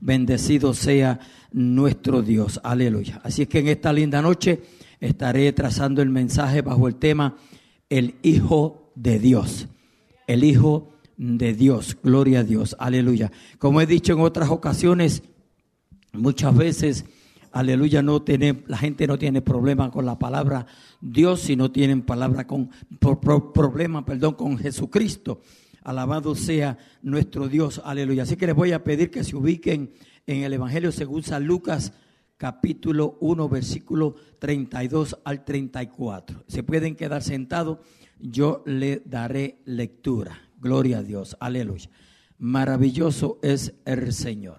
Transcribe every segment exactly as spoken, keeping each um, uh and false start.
Bendecido sea nuestro Dios. Aleluya. Así es que en esta linda noche estaré trazando el mensaje bajo el tema el Hijo de Dios. El Hijo de Dios. Gloria a Dios. Aleluya. Como he dicho en otras ocasiones, muchas veces, aleluya, no tiene, la gente no tiene problema con la palabra Dios, sino tienen palabra con pro, pro, problema, perdón, con Jesucristo. Alabado sea nuestro Dios, aleluya. Así que les voy a pedir que se ubiquen en el Evangelio según San Lucas, capítulo uno, versículo treinta y dos al treinta y cuatro. Se pueden quedar sentados, yo le daré lectura. Gloria a Dios, aleluya. Maravilloso es el Señor.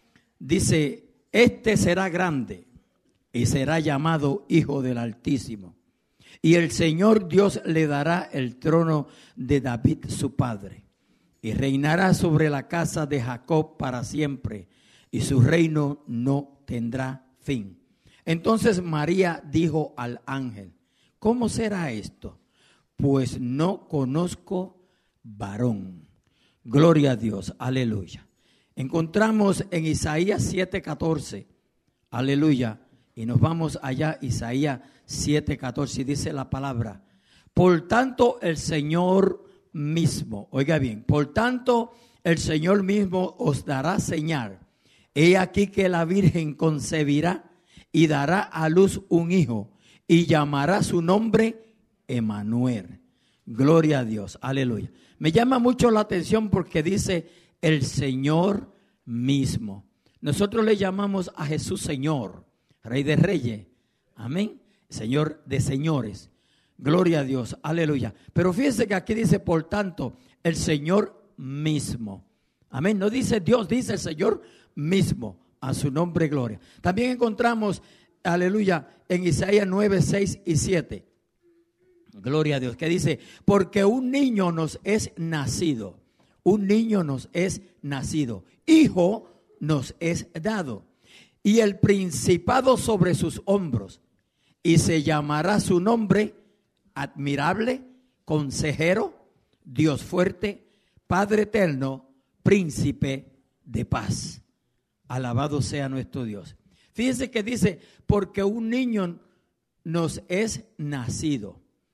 Dice, este será grande y será llamado Hijo del Altísimo. Y el Señor Dios le dará el trono de David su padre. Y reinará sobre la casa de Jacob para siempre. Y su reino no tendrá fin. Entonces María dijo al ángel, ¿cómo será esto? Pues no conozco varón. Gloria a Dios, aleluya. Encontramos en Isaías siete catorce, aleluya. Y nos vamos allá, Isaías siete catorce, dice la palabra. Por tanto, el Señor mismo, oiga bien, por tanto, el Señor mismo os dará señal. He aquí que la Virgen concebirá y dará a luz un hijo y llamará su nombre Emmanuel. Gloria a Dios, aleluya. Me llama mucho la atención porque dice el Señor mismo. Nosotros le llamamos a Jesús Señor, Rey de Reyes, amén, Señor de señores, gloria a Dios, aleluya. Pero fíjense que aquí dice, por tanto, el Señor mismo, amén, no dice Dios, dice el Señor mismo, a su nombre gloria. También encontramos, aleluya, en Isaías nueve, seis y siete, gloria a Dios, que dice, porque un niño nos es nacido, un niño nos es nacido, hijo nos es dado. Y el principado sobre sus hombros, y se llamará su nombre admirable, consejero, Dios fuerte, Padre eterno, príncipe de paz. Alabado sea nuestro Dios. Fíjense que dice, porque un niño nos es nacido,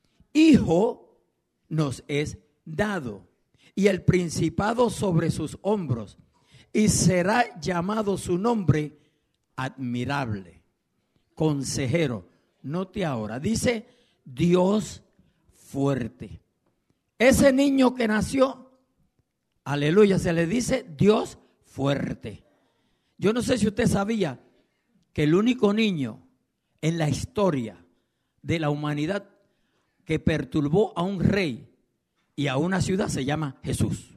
hijo nos es dado, y el principado sobre sus hombros, y será llamado su nombre admirable, consejero. Note ahora, dice Dios fuerte. Ese niño que nació, aleluya, se le dice Dios fuerte. Yo no sé si usted sabía que el único niño en la historia de la humanidad que perturbó a un rey y a una ciudad se llama Jesús.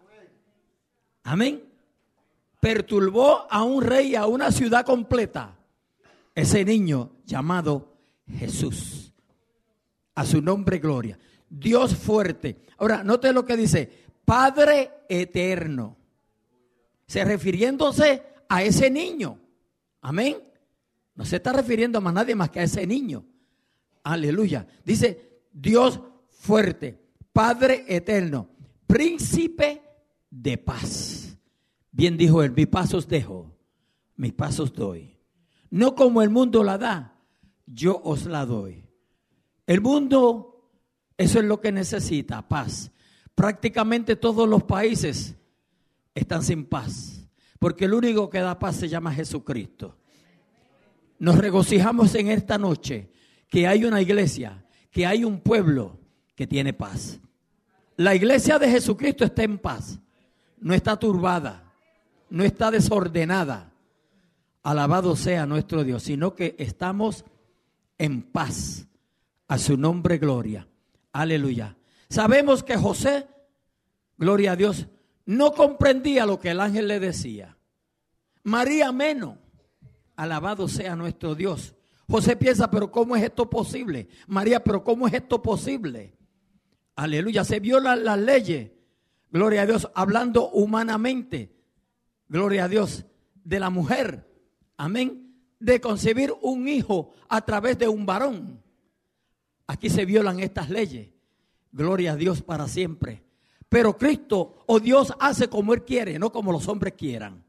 Amén. Perturbó a un rey y a una ciudad completa. Ese niño llamado Jesús. A su nombre gloria. Dios fuerte. Ahora, note lo que dice. Padre eterno. Se refiriéndose a ese niño. Amén. No se está refiriendo a más nadie más que a ese niño. Aleluya. Dice Dios fuerte. Padre eterno. Príncipe de paz. Bien dijo él, mis pasos dejo, mis pasos doy. No como el mundo la da, yo os la doy. El mundo, eso es lo que necesita, paz. Prácticamente todos los países están sin paz, porque el único que da paz se llama Jesucristo. Nos regocijamos en esta noche que hay una iglesia, que hay un pueblo que tiene paz. La iglesia de Jesucristo está en paz, no está turbada. No está desordenada, alabado sea nuestro Dios, sino que estamos en paz, a su nombre gloria, aleluya. Sabemos que José, gloria a Dios, no comprendía lo que el ángel le decía. María menos, alabado sea nuestro Dios. José piensa, pero ¿cómo es esto posible? María, pero ¿cómo es esto posible? Aleluya, se violan las leyes, gloria a Dios, hablando humanamente. Gloria a Dios, de la mujer, amén, de concebir un hijo a través de un varón. Aquí se violan estas leyes, gloria a Dios para siempre. Pero Cristo o Dios hace como Él quiere, no como los hombres quieran.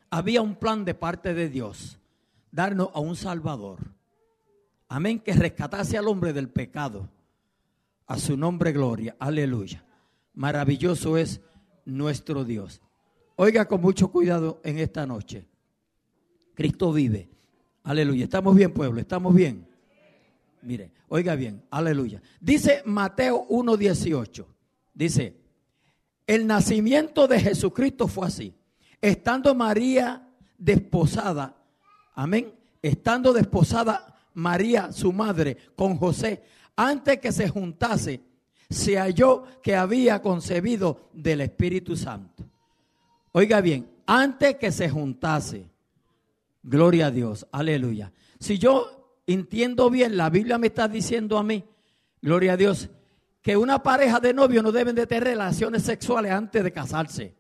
había un plan de parte de Dios, darnos a un Salvador. Amén, que rescatase al hombre del pecado. A su nombre gloria, aleluya. Maravilloso es nuestro Dios. Oiga con mucho cuidado en esta noche. Cristo vive, aleluya. ¿Estamos bien, pueblo? ¿Estamos bien? Mire, oiga bien, aleluya. Dice Mateo uno dieciocho, dice, el nacimiento de Jesucristo fue así. Estando María desposada, amén, estando desposada María, su madre, con José, antes que se juntase, se halló que había concebido del Espíritu Santo. Oiga bien, antes que se juntase, gloria a Dios, aleluya. Si yo entiendo bien, la Biblia me está diciendo a mí, gloria a Dios, que una pareja de novios no deben de tener relaciones sexuales antes de casarse.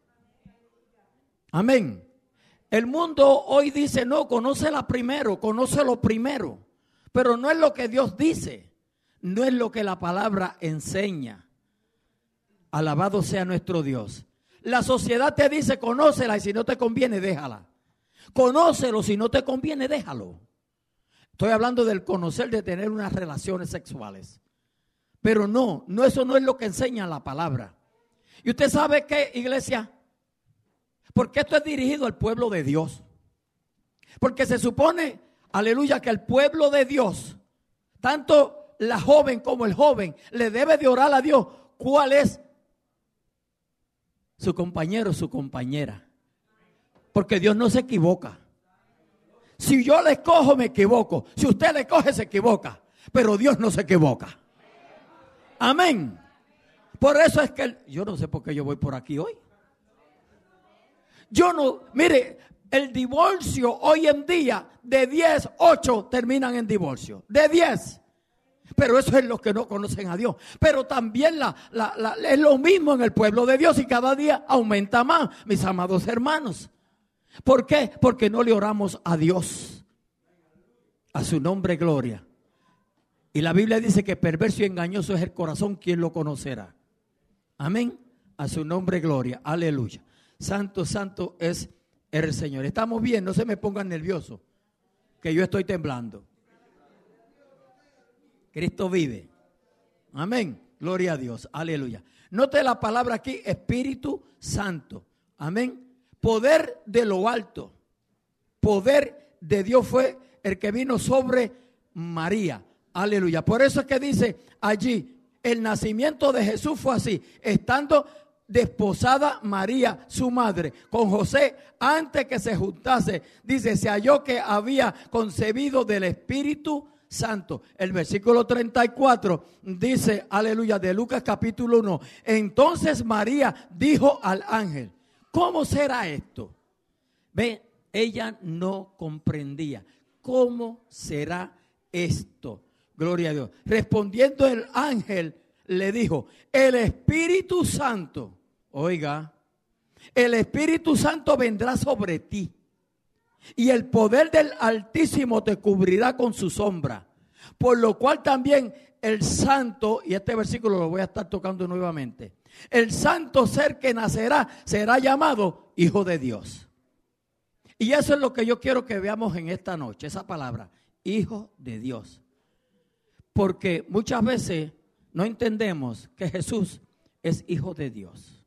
Amén. El mundo hoy dice, no, conócela primero, conócelo primero. Pero no es lo que Dios dice, no es lo que la palabra enseña. Alabado sea nuestro Dios. La sociedad te dice, conócela y si no te conviene, déjala. Conócelo, si no te conviene, déjalo. Estoy hablando del conocer, de tener unas relaciones sexuales. Pero no, no, eso no es lo que enseña la palabra. ¿Y usted sabe qué, iglesia? Porque esto es dirigido al pueblo de Dios. Porque se supone, aleluya, que el pueblo de Dios, tanto la joven como el joven, le debe de orar a Dios cuál es su compañero, su compañera. Porque Dios no se equivoca. Si yo le escojo, me equivoco. Si usted le coge, se equivoca. Pero Dios no se equivoca. Amén. Por eso es que, el, yo no sé por qué yo voy por aquí hoy. Yo no, mire, el divorcio hoy en día, de diez, ocho terminan en divorcio. De diez. Pero eso es los que no conocen a Dios. Pero también la, la, la, es lo mismo en el pueblo de Dios y cada día aumenta más, mis amados hermanos. ¿Por qué? Porque no le oramos a Dios. A su nombre gloria. Y la Biblia dice que perverso y engañoso es el corazón, ¿quién lo conocerá? Amén. A su nombre gloria. Aleluya. Santo, santo es el Señor. Estamos bien, no se me pongan nerviosos, que yo estoy temblando. Cristo vive. Amén. Gloria a Dios. Aleluya. Note la palabra aquí, Espíritu Santo. Amén. Poder de lo alto. Poder de Dios fue el que vino sobre María. Aleluya. Por eso es que dice allí, el nacimiento de Jesús fue así, estando desposada María, su madre, con José, antes que se juntase, dice, se halló que había concebido del Espíritu Santo. El versículo treinta y cuatro dice, aleluya, de Lucas capítulo uno, entonces María dijo al ángel, ¿cómo será esto? Ve, ella no comprendía, ¿cómo será esto? Gloria a Dios. Respondiendo el ángel, le dijo, el Espíritu Santo, oiga, el Espíritu Santo vendrá sobre ti y el poder del Altísimo te cubrirá con su sombra. Por lo cual también el santo, y este versículo lo voy a estar tocando nuevamente, el santo ser que nacerá será llamado Hijo de Dios. Y eso es lo que yo quiero que veamos en esta noche, esa palabra, Hijo de Dios. Porque muchas veces no entendemos que Jesús es Hijo de Dios.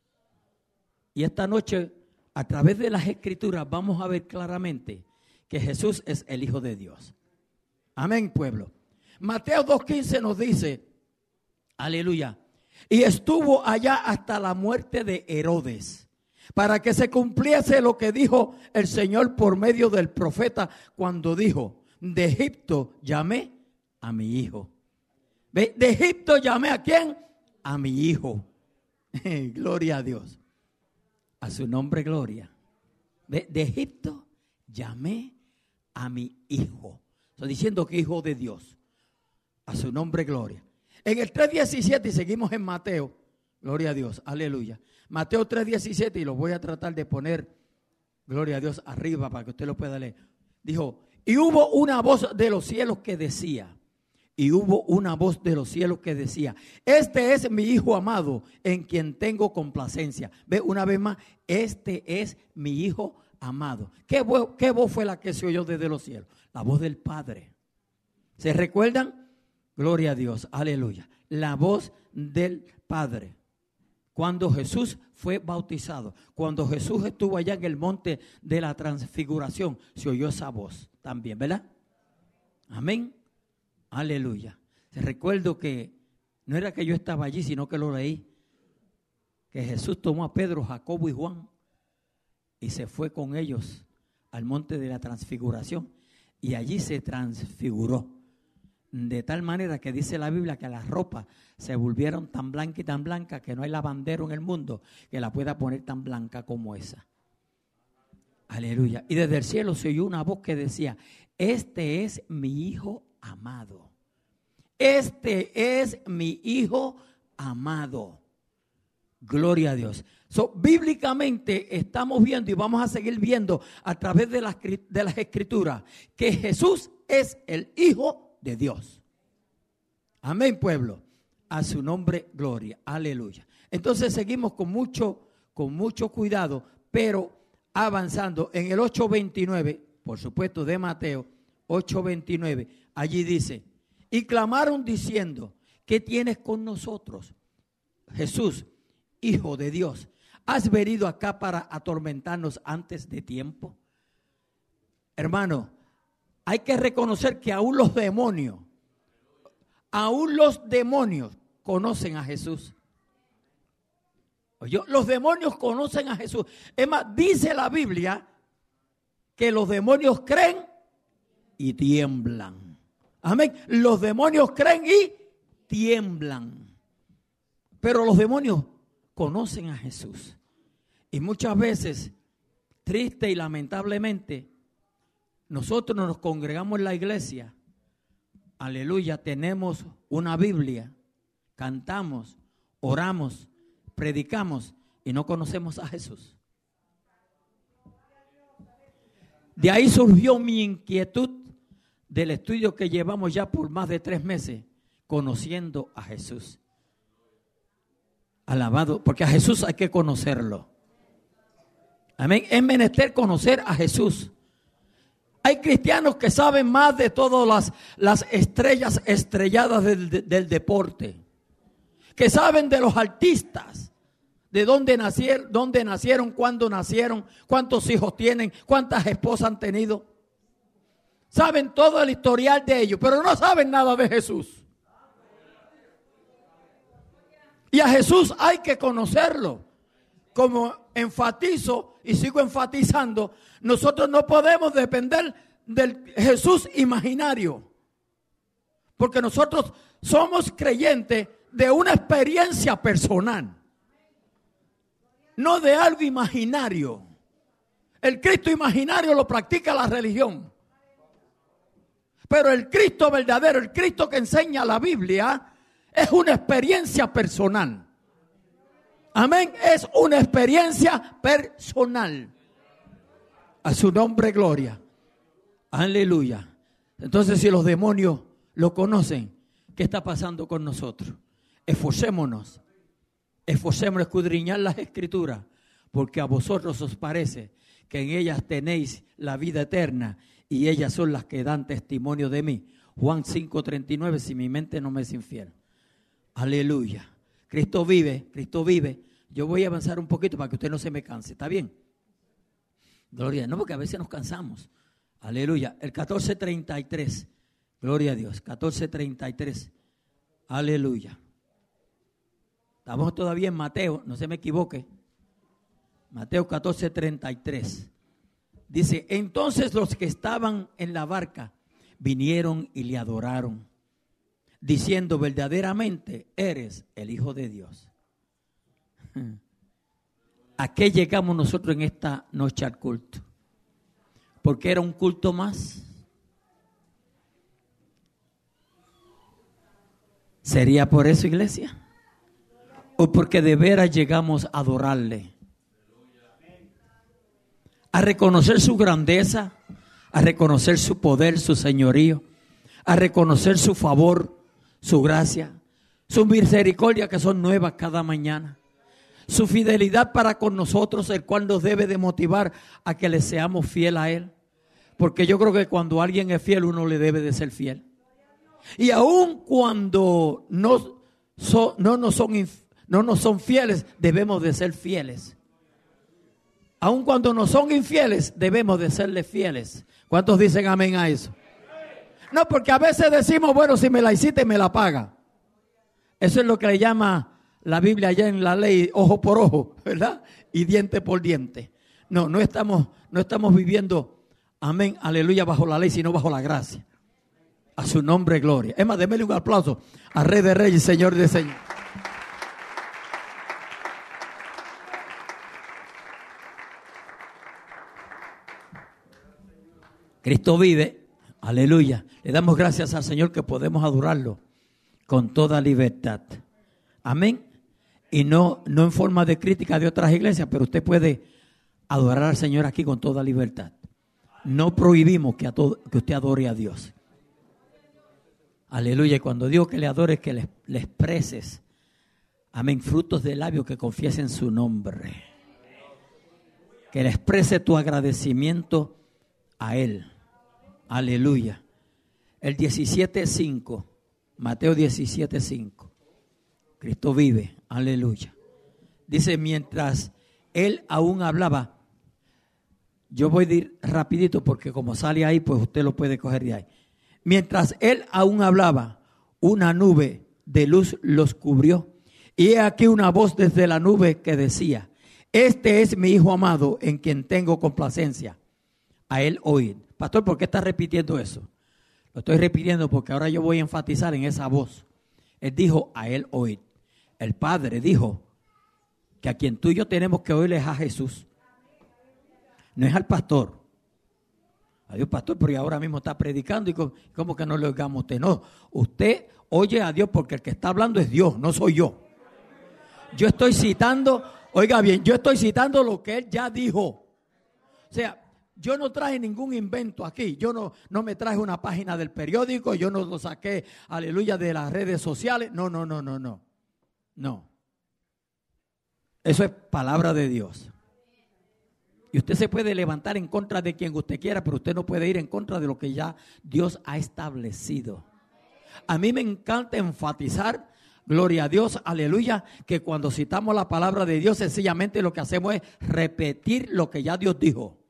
Y esta noche, a través de las Escrituras, vamos a ver claramente que Jesús es el Hijo de Dios. Amén, pueblo. Mateo dos quince nos dice, aleluya, y estuvo allá hasta la muerte de Herodes, para que se cumpliese lo que dijo el Señor por medio del profeta, cuando dijo, de Egipto llamé a mi hijo. ¿Ve? De Egipto llamé a quién? A mi hijo. Gloria a Dios. A su nombre, gloria. ¿Ve? De Egipto llamé a mi hijo. Estoy diciendo que hijo de Dios. A su nombre, gloria. En el tres diecisiete, y seguimos en Mateo. Gloria a Dios, aleluya. Mateo tres diecisiete, y lo voy a tratar de poner, gloria a Dios, arriba para que usted lo pueda leer. Dijo, y hubo una voz de los cielos que decía, y hubo una voz de los cielos que decía, este es mi hijo amado, en quien tengo complacencia. Ve una vez más, este es mi hijo amado. ¿Qué voz, qué voz fue la que se oyó desde los cielos? La voz del Padre. ¿Se recuerdan? Gloria a Dios, aleluya. La voz del Padre. Cuando Jesús fue bautizado, cuando Jesús estuvo allá en el monte de la transfiguración, se oyó esa voz también, ¿verdad? Amén. Aleluya. Se recuerdo que no era que yo estaba allí, sino que lo leí. Que Jesús tomó a Pedro, Jacobo y Juan y se fue con ellos al monte de la transfiguración. Y allí se transfiguró. De tal manera que dice la Biblia que las ropas se volvieron tan blancas y tan blancas que no hay lavandero en el mundo que la pueda poner tan blanca como esa. Aleluya. Y desde el cielo se oyó una voz que decía: este es mi hijo amado. Este es mi hijo amado. Gloria a Dios. So, bíblicamente estamos viendo y vamos a seguir viendo a través de las, de las escrituras que Jesús es el Hijo de Dios. Amén, pueblo. A su nombre, gloria. Aleluya. Entonces seguimos con mucho, con mucho cuidado, pero avanzando en el ocho veintinueve, por supuesto de Mateo, ocho veintinueve, allí dice: y clamaron diciendo: ¿qué tienes con nosotros, Jesús, Hijo de Dios? ¿Has venido acá para atormentarnos antes de tiempo? Hermano, hay que reconocer que aún los demonios, aún los demonios conocen a Jesús. Oye, los demonios conocen a Jesús. Es más, dice la Biblia que los demonios creen y tiemblan. Amén. Los demonios creen y tiemblan. Pero los demonios conocen a Jesús. Y muchas veces, triste y lamentablemente, nosotros nos congregamos en la iglesia. Aleluya, tenemos una Biblia, cantamos, oramos, predicamos y no conocemos a Jesús. De ahí surgió mi inquietud del estudio que llevamos ya por más de tres meses, conociendo a Jesús. Alabado, porque a Jesús hay que conocerlo. Amén. Es menester conocer a Jesús. Hay cristianos que saben más de todas las, las estrellas estrelladas del, del deporte, que saben de los artistas, de dónde nacieron, dónde nacieron, cuándo nacieron, cuántos hijos tienen, cuántas esposas han tenido. Saben todo el historial de ellos, pero no saben nada de Jesús. Y a Jesús hay que conocerlo. Como enfatizo y sigo enfatizando, nosotros no podemos depender del Jesús imaginario. Porque nosotros somos creyentes de una experiencia personal, no de algo imaginario. El Cristo imaginario lo practica la religión. Pero el Cristo verdadero, el Cristo que enseña la Biblia, es una experiencia personal. Amén. Es una experiencia personal. A su nombre, gloria. Aleluya. Entonces, si los demonios lo conocen, ¿qué está pasando con nosotros? Esforcémonos. Esforcémonos a escudriñar las Escrituras, porque a vosotros os parece que en ellas tenéis la vida eterna y ellas son las que dan testimonio de mí. Juan cinco treinta y nueve, si mi mente no me es infiel. Aleluya. Cristo vive, Cristo vive. Yo voy a avanzar un poquito para que usted no se me canse. ¿Está bien? Gloria a Dios. No, porque a veces nos cansamos. Aleluya. El catorce treinta y tres. Gloria a Dios. catorce treinta y tres. Aleluya. Estamos todavía en Mateo, no se me equivoque. Mateo catorce treinta y tres. Dice: entonces los que estaban en la barca vinieron y le adoraron, diciendo: verdaderamente eres el Hijo de Dios. ¿A qué llegamos nosotros en esta noche al culto? ¿Porque era un culto más? ¿Sería por eso, iglesia? ¿O porque de veras llegamos a adorarle? A reconocer su grandeza, a reconocer su poder, su señorío, a reconocer su favor, su gracia, su misericordia que son nuevas cada mañana, Su fidelidad para con nosotros, el cual nos debe de motivar a que le seamos fiel a Él. Porque yo creo que cuando alguien es fiel, uno le debe de ser fiel. Y aun cuando no, so, no, nos son, no nos son fieles, debemos de ser fieles. Aun cuando nos son infieles, debemos de serles fieles. ¿Cuántos dicen amén a eso? No, porque a veces decimos, bueno, si me la hiciste, me la paga. Eso es lo que le llama la Biblia allá en la ley, ojo por ojo, ¿verdad? Y diente por diente. No, no estamos, no estamos viviendo, amén, aleluya, bajo la ley, sino bajo la gracia. A su nombre, gloria. Es más, démele un aplauso al Rey de Reyes, Señor de Señor. Cristo vive, aleluya. Le damos gracias al Señor que podemos adorarlo con toda libertad. Amén. Y no, no en forma de crítica de otras iglesias, pero usted puede adorar al Señor aquí con toda libertad. No prohibimos que, a todo, que usted adore a Dios. Aleluya. Y cuando digo que le adores, que le, le expreses, amén, frutos de labios que confiesen su nombre. Que le exprese tu agradecimiento a Él. Aleluya. El diecisiete cinco, Mateo diecisiete cinco. Cristo vive, aleluya. Dice, mientras Él aún hablaba, yo voy a ir rapidito porque como sale ahí, pues usted lo puede coger de ahí. Mientras Él aún hablaba, una nube de luz los cubrió. Y he aquí una voz desde la nube que decía, este es mi Hijo amado en quien tengo complacencia. A Él oíd. Pastor, ¿por qué está repitiendo eso? Lo estoy repitiendo porque ahora yo voy a enfatizar en esa voz. Él dijo, a Él oíd. El Padre dijo que a quien tú y yo tenemos que oír es a Jesús. No es al pastor. Adiós, pastor, pero ahora mismo está predicando y como que no le oigamos a usted. No, usted oye a Dios porque el que está hablando es Dios, no soy yo. Yo estoy citando, oiga bien, yo estoy citando lo que Él ya dijo. O sea, yo no traje ningún invento aquí. Yo no, no me traje una página del periódico. Yo no lo saqué, aleluya, de las redes sociales. No, no, no, no, no. No. Eso es palabra de Dios. Y usted se puede levantar en contra de quien usted quiera, pero usted no puede ir en contra de lo que ya Dios ha establecido. A mí me encanta enfatizar, gloria a Dios, aleluya, que cuando citamos la palabra de Dios, sencillamente lo que hacemos es repetir lo que ya Dios dijo.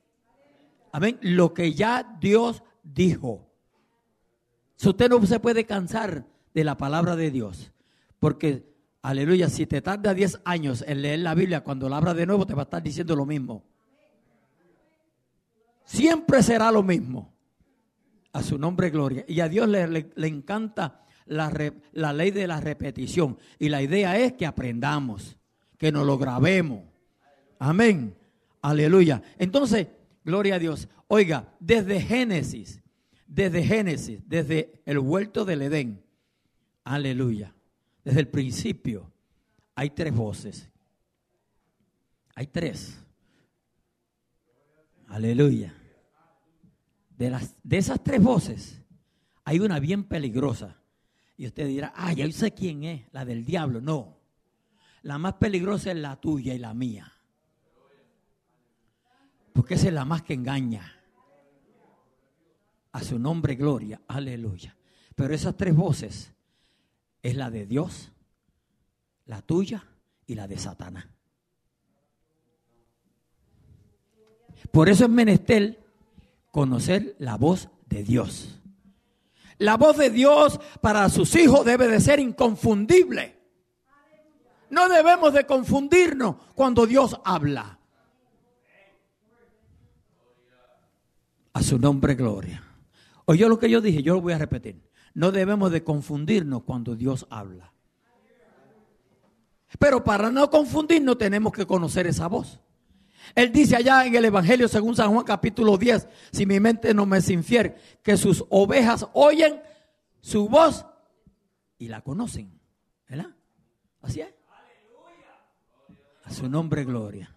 Amén. Lo que ya Dios dijo. Si usted no se puede cansar de la palabra de Dios, porque, aleluya, si te tarda diez años en leer la Biblia, cuando la abras de nuevo te va a estar diciendo lo mismo. Siempre será lo mismo. A su nombre, gloria. Y a Dios le, le, le encanta la, re, la ley de la repetición. Y la idea es que aprendamos, que nos lo grabemos. Amén. Aleluya. Entonces, gloria a Dios. Oiga, desde Génesis, desde Génesis, desde el huerto del Edén, aleluya, desde el principio, hay tres voces. Hay tres. Aleluya. De, las, de esas tres voces, hay una bien peligrosa. Y usted dirá, ah, ya sé quién es, la del diablo. No, la más peligrosa es la tuya y la mía. Porque esa es la más que engaña. A su nombre, gloria, aleluya. Pero esas tres voces es la de Dios, la tuya y la de Satanás. Por eso es menester conocer la voz de Dios. La voz de Dios para sus hijos debe de ser inconfundible. No debemos de confundirnos cuando Dios habla. A su nombre, gloria. Oyó lo que yo dije, yo lo voy a repetir. No debemos de confundirnos cuando Dios habla. Pero para no confundirnos tenemos que conocer esa voz. Él dice allá en el Evangelio según San Juan capítulo diez, si mi mente no me es infiel, que sus ovejas oyen su voz y la conocen. ¿Verdad? Así es. A su nombre, gloria.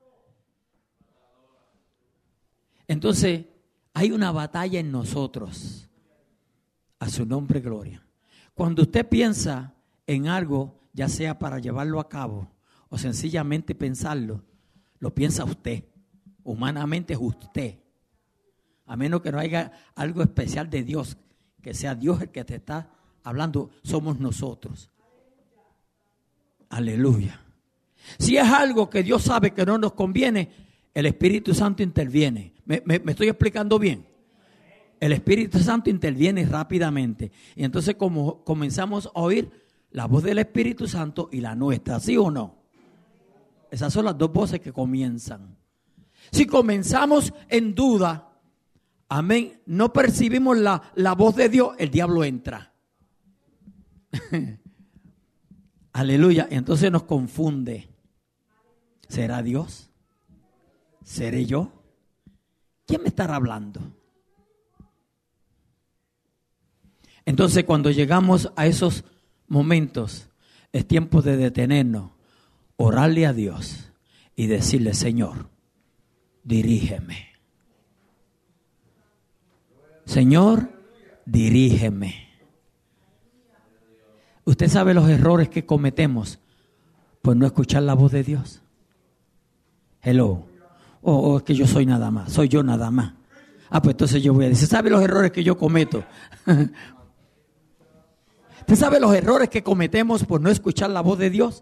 Entonces, hay una batalla en nosotros. A su nombre, gloria. Cuando usted piensa en algo, ya sea para llevarlo a cabo o sencillamente pensarlo, lo piensa usted. Humanamente es usted. A menos que no haya algo especial de Dios, que sea Dios el que te está hablando, somos nosotros. Aleluya. Si es algo que Dios sabe que no nos conviene, el Espíritu Santo interviene. ¿Me, me, me estoy explicando bien? El Espíritu Santo interviene rápidamente. Y entonces como comenzamos a oír la voz del Espíritu Santo y la nuestra, ¿sí o no? Esas son las dos voces que comienzan. Si comenzamos en duda, amén, no percibimos la, la voz de Dios, el diablo entra. Aleluya. Entonces nos confunde. ¿Será Dios? ¿Seré yo? ¿Quién me estará hablando? Entonces cuando llegamos a esos momentos, es tiempo de detenernos, orarle a Dios y decirle: Señor, dirígeme. Señor, dirígeme. ¿Usted sabe los errores que cometemos por no escuchar la voz de Dios? Hello. O oh, oh, es que yo soy nada más, soy yo nada más. Ah, pues entonces yo voy a decir, ¿sabe los errores que yo cometo? ¿Usted sabe los errores que cometemos por no escuchar la voz de Dios?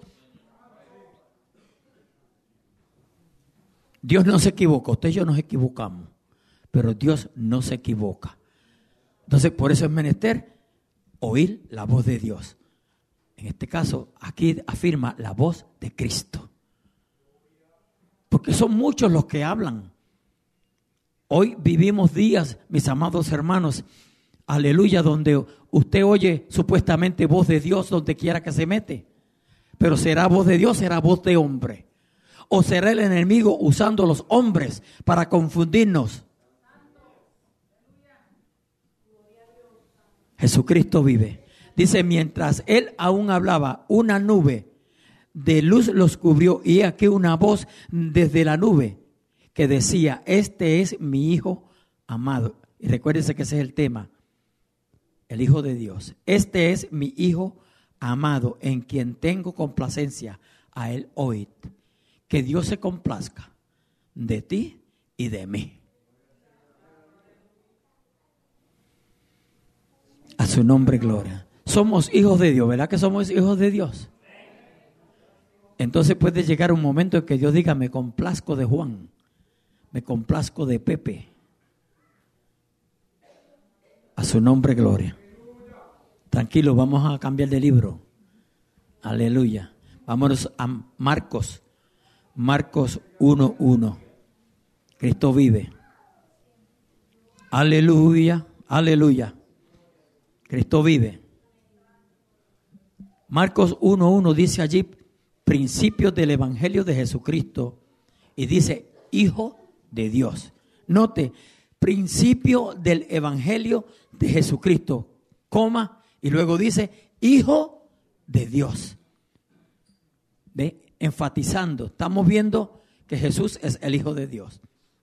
Dios no se equivoca, usted y yo nos equivocamos, pero Dios no se equivoca. Entonces, por eso es menester oír la voz de Dios. En este caso, aquí afirma la voz de Cristo. Porque son muchos los que hablan. Hoy vivimos días, mis amados hermanos, aleluya, donde usted oye supuestamente voz de Dios donde quiera que se mete. Pero será voz de Dios, será voz de hombre. O será el enemigo usando los hombres para confundirnos. Jesucristo vive. Dice, mientras él aún hablaba, una nube de luz los cubrió y aquí una voz desde la nube que decía: este es mi Hijo amado. Y recuérdense que ese es el tema, el Hijo de Dios. Este es mi Hijo amado, en quien tengo complacencia, a él oíd. Que Dios se complazca de ti y de mí. A su nombre gloria. Somos hijos de Dios, ¿verdad que somos hijos de Dios? Entonces puede llegar un momento en que Dios diga: me complazco de Juan, me complazco de Pepe. A su nombre gloria. Tranquilo, vamos a cambiar de libro. Aleluya. Vámonos a Marcos. Marcos uno uno. Cristo vive. Aleluya, aleluya. Cristo vive. Marcos uno uno dice allí principios del Evangelio de Jesucristo y dice Hijo de Dios. Note, principio del Evangelio de Jesucristo, coma, y luego dice Hijo de Dios. ¿Ve? Enfatizando, estamos viendo que Jesús es el Hijo de Dios.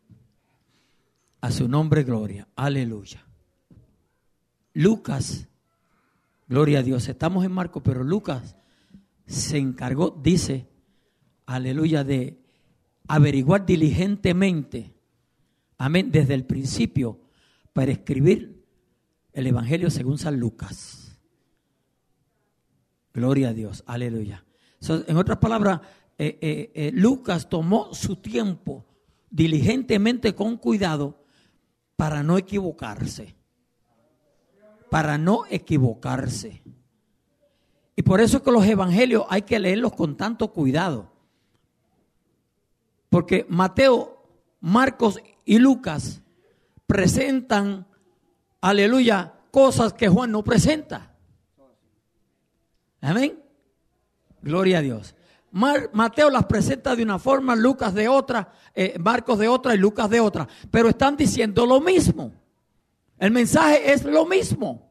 A su nombre gloria, aleluya. Lucas, gloria a Dios, estamos en Marcos, pero Lucas se encargó, dice, aleluya, de averiguar diligentemente, amén, desde el principio, para escribir el Evangelio según San Lucas. Gloria a Dios, aleluya. So, en otras palabras, eh, eh, eh, Lucas tomó su tiempo diligentemente, con cuidado, para no equivocarse. Para no equivocarse. Y por eso es que los evangelios hay que leerlos con tanto cuidado. Porque Mateo, Marcos y Lucas presentan, aleluya, cosas que Juan no presenta. Amén. Gloria a Dios. Mar, Mateo las presenta de una forma, Lucas de otra, eh, Marcos de otra y Lucas de otra. Pero están diciendo lo mismo. El mensaje es lo mismo.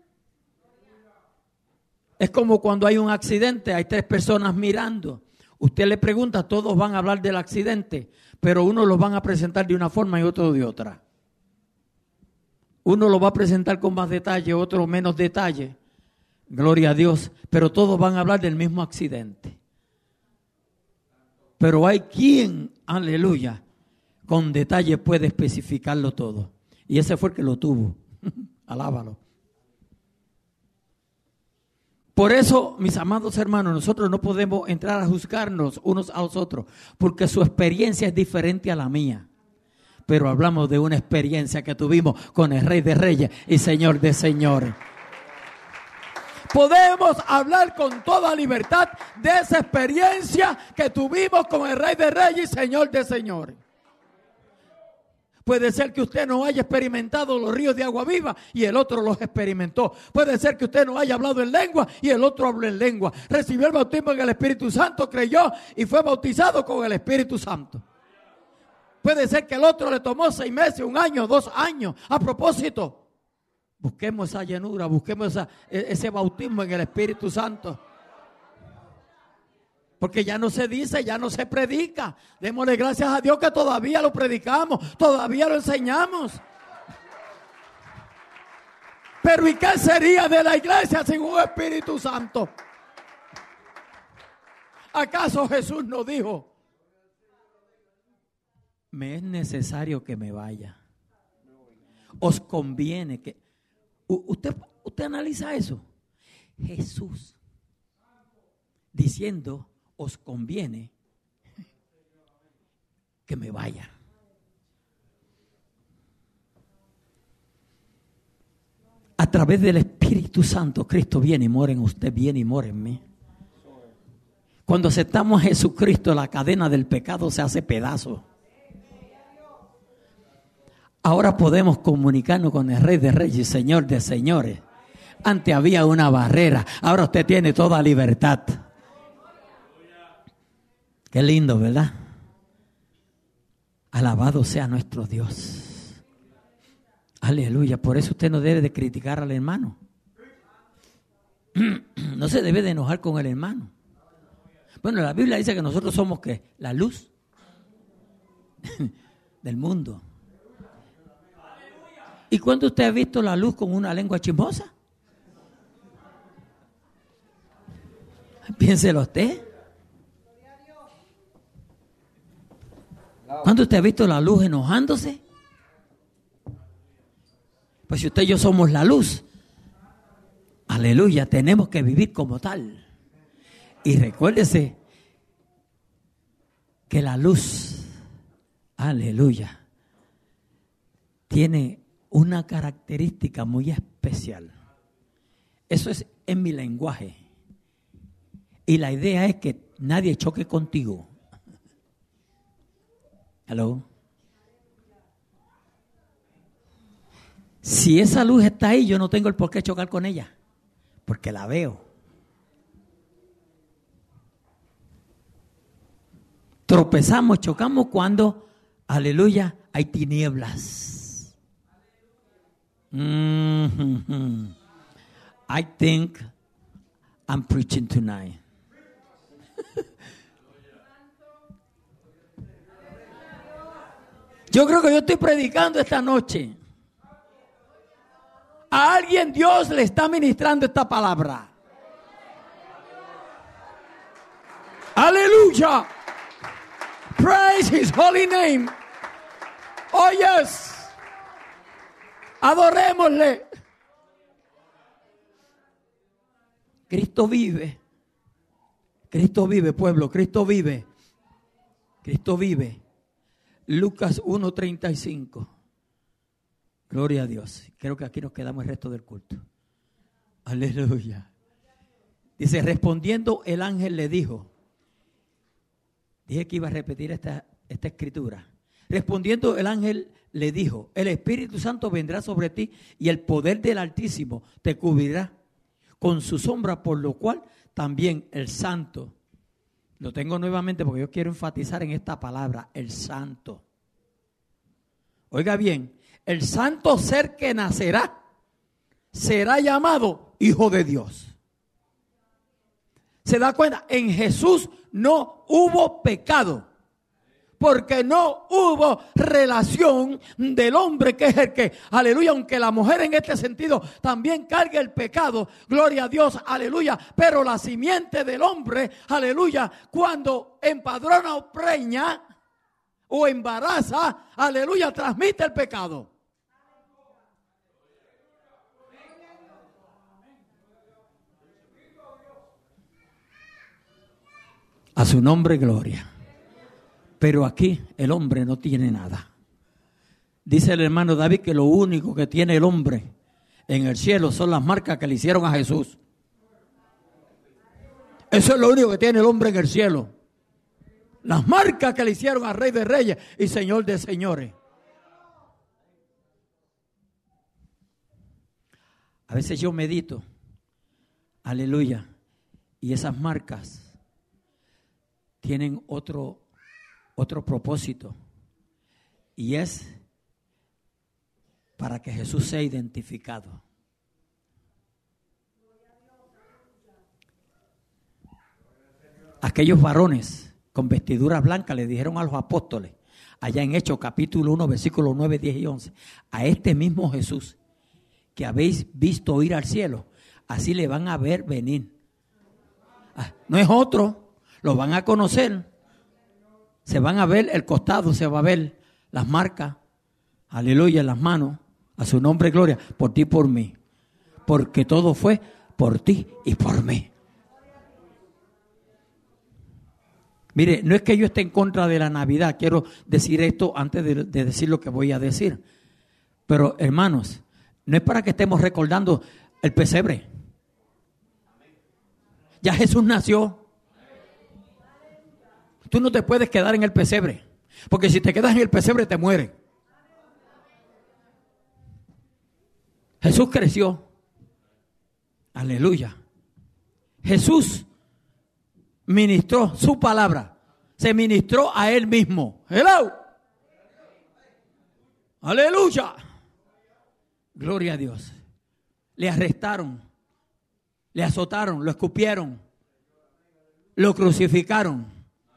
Es como cuando hay un accidente, hay tres personas mirando. Usted le pregunta, todos van a hablar del accidente, pero uno lo van a presentar de una forma y otro de otra. Uno lo va a presentar con más detalle, otro menos detalle. Gloria a Dios, pero todos van a hablar del mismo accidente. Pero hay quien, aleluya, con detalle puede especificarlo todo. Y ese fue el que lo tuvo. Alábalo. Por eso, mis amados hermanos, nosotros no podemos entrar a juzgarnos unos a los otros, porque su experiencia es diferente a la mía. Pero hablamos de una experiencia que tuvimos con el Rey de Reyes y Señor de Señores. Podemos hablar con toda libertad de esa experiencia que tuvimos con el Rey de Reyes y Señor de Señores. Puede ser que usted no haya experimentado los ríos de agua viva y el otro los experimentó. Puede ser que usted no haya hablado en lengua y el otro habló en lengua. Recibió el bautismo en el Espíritu Santo, creyó y fue bautizado con el Espíritu Santo. Puede ser que el otro le tomó seis meses, un año, dos años. A propósito, busquemos esa llenura, busquemos esa, ese bautismo en el Espíritu Santo. Porque ya no se dice, ya no se predica. Démosle gracias a Dios que todavía lo predicamos, todavía lo enseñamos. Pero ¿y qué sería de la iglesia sin un Espíritu Santo? ¿Acaso Jesús nos dijo: me es necesario que me vaya? Os conviene que... Usted, usted analiza eso. Jesús diciendo: os conviene que me vaya. A través del Espíritu Santo, Cristo viene y mora en usted, viene y mora en mí. Cuando aceptamos a Jesucristo, la cadena del pecado se hace pedazo. Ahora podemos comunicarnos con el Rey de Reyes y Señor de Señores. Antes había una barrera, ahora usted tiene toda libertad. Qué lindo, ¿verdad? Alabado sea nuestro Dios. Aleluya. Por eso usted no debe de criticar al hermano. No se debe de enojar con el hermano. Bueno, la Biblia dice que nosotros somos ¿qué? La luz del mundo. ¿Y cuándo usted ha visto la luz con una lengua chismosa? Piénselo usted. ¿Cuándo usted ha visto la luz enojándose? Pues si usted y yo somos la luz, aleluya, tenemos que vivir como tal. Y recuérdese que la luz, aleluya, tiene una característica muy especial. Eso es en mi lenguaje. Y la idea es que nadie choque contigo. Hello. Si esa luz está ahí, yo no tengo el por qué chocar con ella, porque la veo. Tropezamos, chocamos cuando, aleluya, hay tinieblas. Mm-hmm. I think I'm preaching tonight. Yo creo que yo estoy predicando esta noche. A alguien Dios le está ministrando esta palabra. Aleluya. Praise His holy name. Oh yes. Adorémosle. Cristo vive. Cristo vive, pueblo. Cristo vive. Cristo vive. Lucas uno treinta y cinco. Gloria a Dios. Creo que aquí nos quedamos el resto del culto. Aleluya. Dice, respondiendo el ángel le dijo. Dije que iba a repetir esta, esta escritura. Respondiendo el ángel le dijo, el Espíritu Santo vendrá sobre ti y el poder del Altísimo te cubrirá con su sombra, por lo cual también el Santo. Lo tengo nuevamente porque yo quiero enfatizar en esta palabra, el Santo. Oiga bien, el santo ser que nacerá será llamado Hijo de Dios. ¿Se da cuenta? En Jesús no hubo pecado. porque no hubo relación del hombre que es el que, aleluya, aunque la mujer en este sentido también carga el pecado, gloria a Dios, aleluya, pero la simiente del hombre, aleluya, cuando empadrona o preña o embaraza, aleluya, transmite el pecado. A su nombre, gloria. Pero aquí el hombre no tiene nada. Dice el hermano David que lo único que tiene el hombre en el cielo son las marcas que le hicieron a Jesús. Eso es lo único que tiene el hombre en el cielo. Las marcas que le hicieron al Rey de Reyes y Señor de Señores. A veces yo medito, aleluya, y esas marcas tienen otro, otro propósito, y es para que Jesús sea identificado. Aquellos varones con vestiduras blancas le dijeron a los apóstoles, allá en Hechos capítulo uno, versículos nueve, diez y once, a este mismo Jesús que habéis visto ir al cielo, así le van a ver venir. Ah, no es otro. Lo van a conocer, se van a ver el costado, se va a ver las marcas, aleluya, en las manos, a su nombre gloria, por ti y por mí, porque todo fue por ti y por mí. Mire, no es que yo esté en contra de la Navidad, quiero decir esto antes de, de decir lo que voy a decir, pero hermanos, no es para que estemos recordando el pesebre. Ya Jesús nació. Tú no te puedes quedar en el pesebre, porque si te quedas en el pesebre te mueres. Jesús creció. Aleluya. Jesús ministró su palabra. Se ministró a él mismo. Hello. Aleluya. Gloria a Dios. Le arrestaron. Le azotaron. Lo escupieron. Lo crucificaron.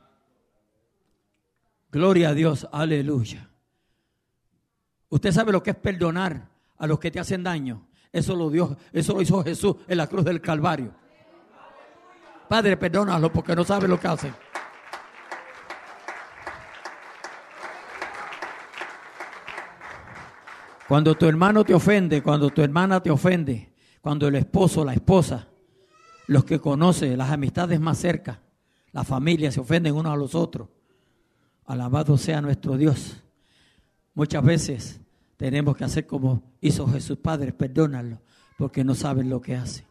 Gloria a Dios, aleluya. Usted sabe lo que es perdonar a los que te hacen daño. Eso lo dio, eso lo hizo Jesús en la cruz del Calvario. Padre, perdónalo porque no sabe lo que hacen. Cuando tu hermano te ofende, cuando tu hermana te ofende, cuando el esposo, la esposa, los que conoce, las amistades más cerca, la familia se ofenden unos a los otros. Alabado sea nuestro Dios. Muchas veces tenemos que hacer como hizo Jesús. Padre, perdónalo, porque no saben lo que hacen.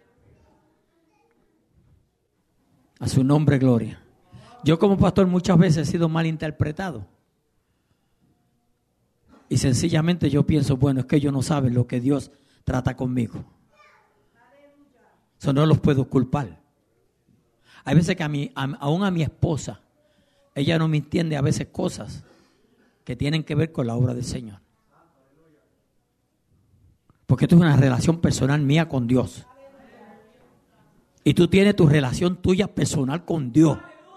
A su nombre, gloria. Yo como pastor muchas veces he sido mal interpretado. Y sencillamente yo pienso, bueno, es que ellos no saben lo que Dios trata conmigo. Eso no los puedo culpar. Hay veces que a mí, a, aún a mi esposa, ella no me entiende a veces cosas que tienen que ver con la obra del Señor. Porque esto es una relación personal mía con Dios. Y tú tienes tu relación tuya personal con Dios.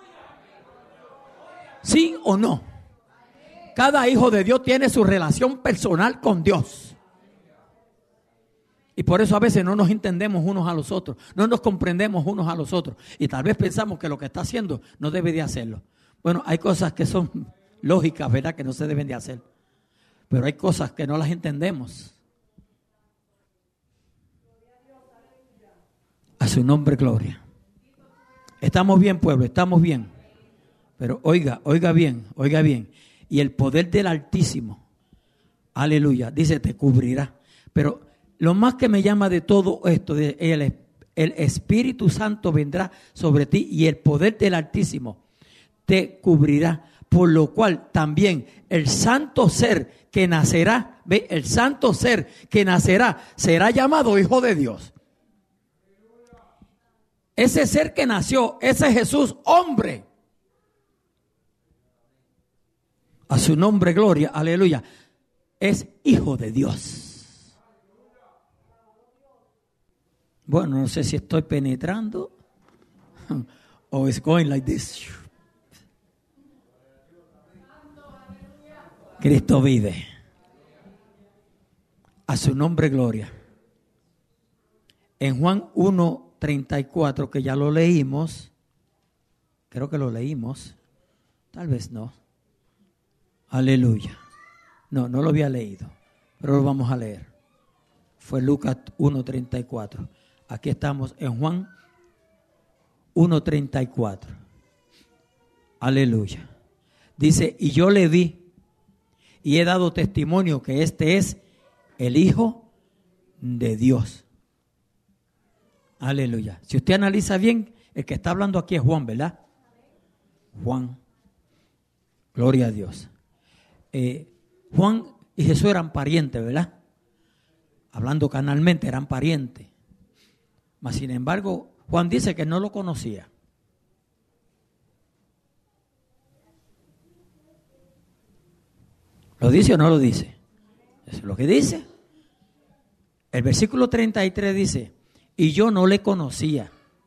¿Sí o no? Cada hijo de Dios tiene su relación personal con Dios. Y por eso a veces no nos entendemos unos a los otros. No nos comprendemos unos a los otros. Y tal vez pensamos que lo que está haciendo no debe de hacerlo. Bueno, hay cosas que son lógicas, ¿verdad? Que no se deben de hacer. Pero hay cosas que no las entendemos. A su nombre, gloria. Estamos bien, pueblo, estamos bien. Pero oiga, oiga bien, oiga bien. Y el poder del Altísimo, aleluya, dice, te cubrirá. Pero lo más que me llama de todo esto, de el, el Espíritu Santo vendrá sobre ti y el poder del Altísimo te cubrirá, por lo cual también el santo ser que nacerá, ve, el santo ser que nacerá será llamado Hijo de Dios. Ese ser que nació, ese Jesús hombre, a su nombre gloria, aleluya, es Hijo de Dios. Bueno, no sé si estoy penetrando o it's going like this. Cristo vive. A su nombre gloria. En Juan uno treinta y cuatro, que ya lo leímos, creo que lo leímos, tal vez no. Aleluya. No, no lo había leído, pero lo vamos a leer. Fue Lucas uno treinta y cuatro. Aquí estamos en Juan uno treinta y cuatro. Aleluya. Dice, y yo le vi y he dado testimonio que este es el Hijo de Dios. Aleluya. Si usted analiza bien, el que está hablando aquí es Juan, ¿verdad? Juan. Gloria a Dios. Eh, Juan y Jesús eran parientes, ¿verdad? Hablando carnalmente, eran parientes. Mas sin embargo, Juan dice que no lo conocía. ¿Lo dice o no lo dice? Eso es lo que dice. El versículo treinta y tres dice, y yo no le conocía.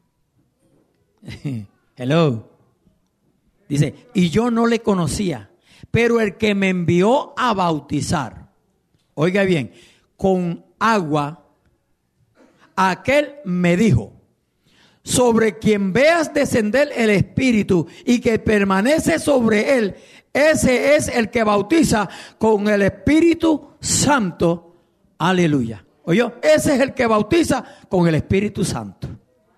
Hello. Dice, y yo no le conocía, pero el que me envió a bautizar, oiga bien, con agua, aquel me dijo, sobre quien veas descender el Espíritu y que permanece sobre él, ese es el que bautiza con el Espíritu Santo. Aleluya. ¿Oyó? Ese es el que bautiza con el Espíritu Santo.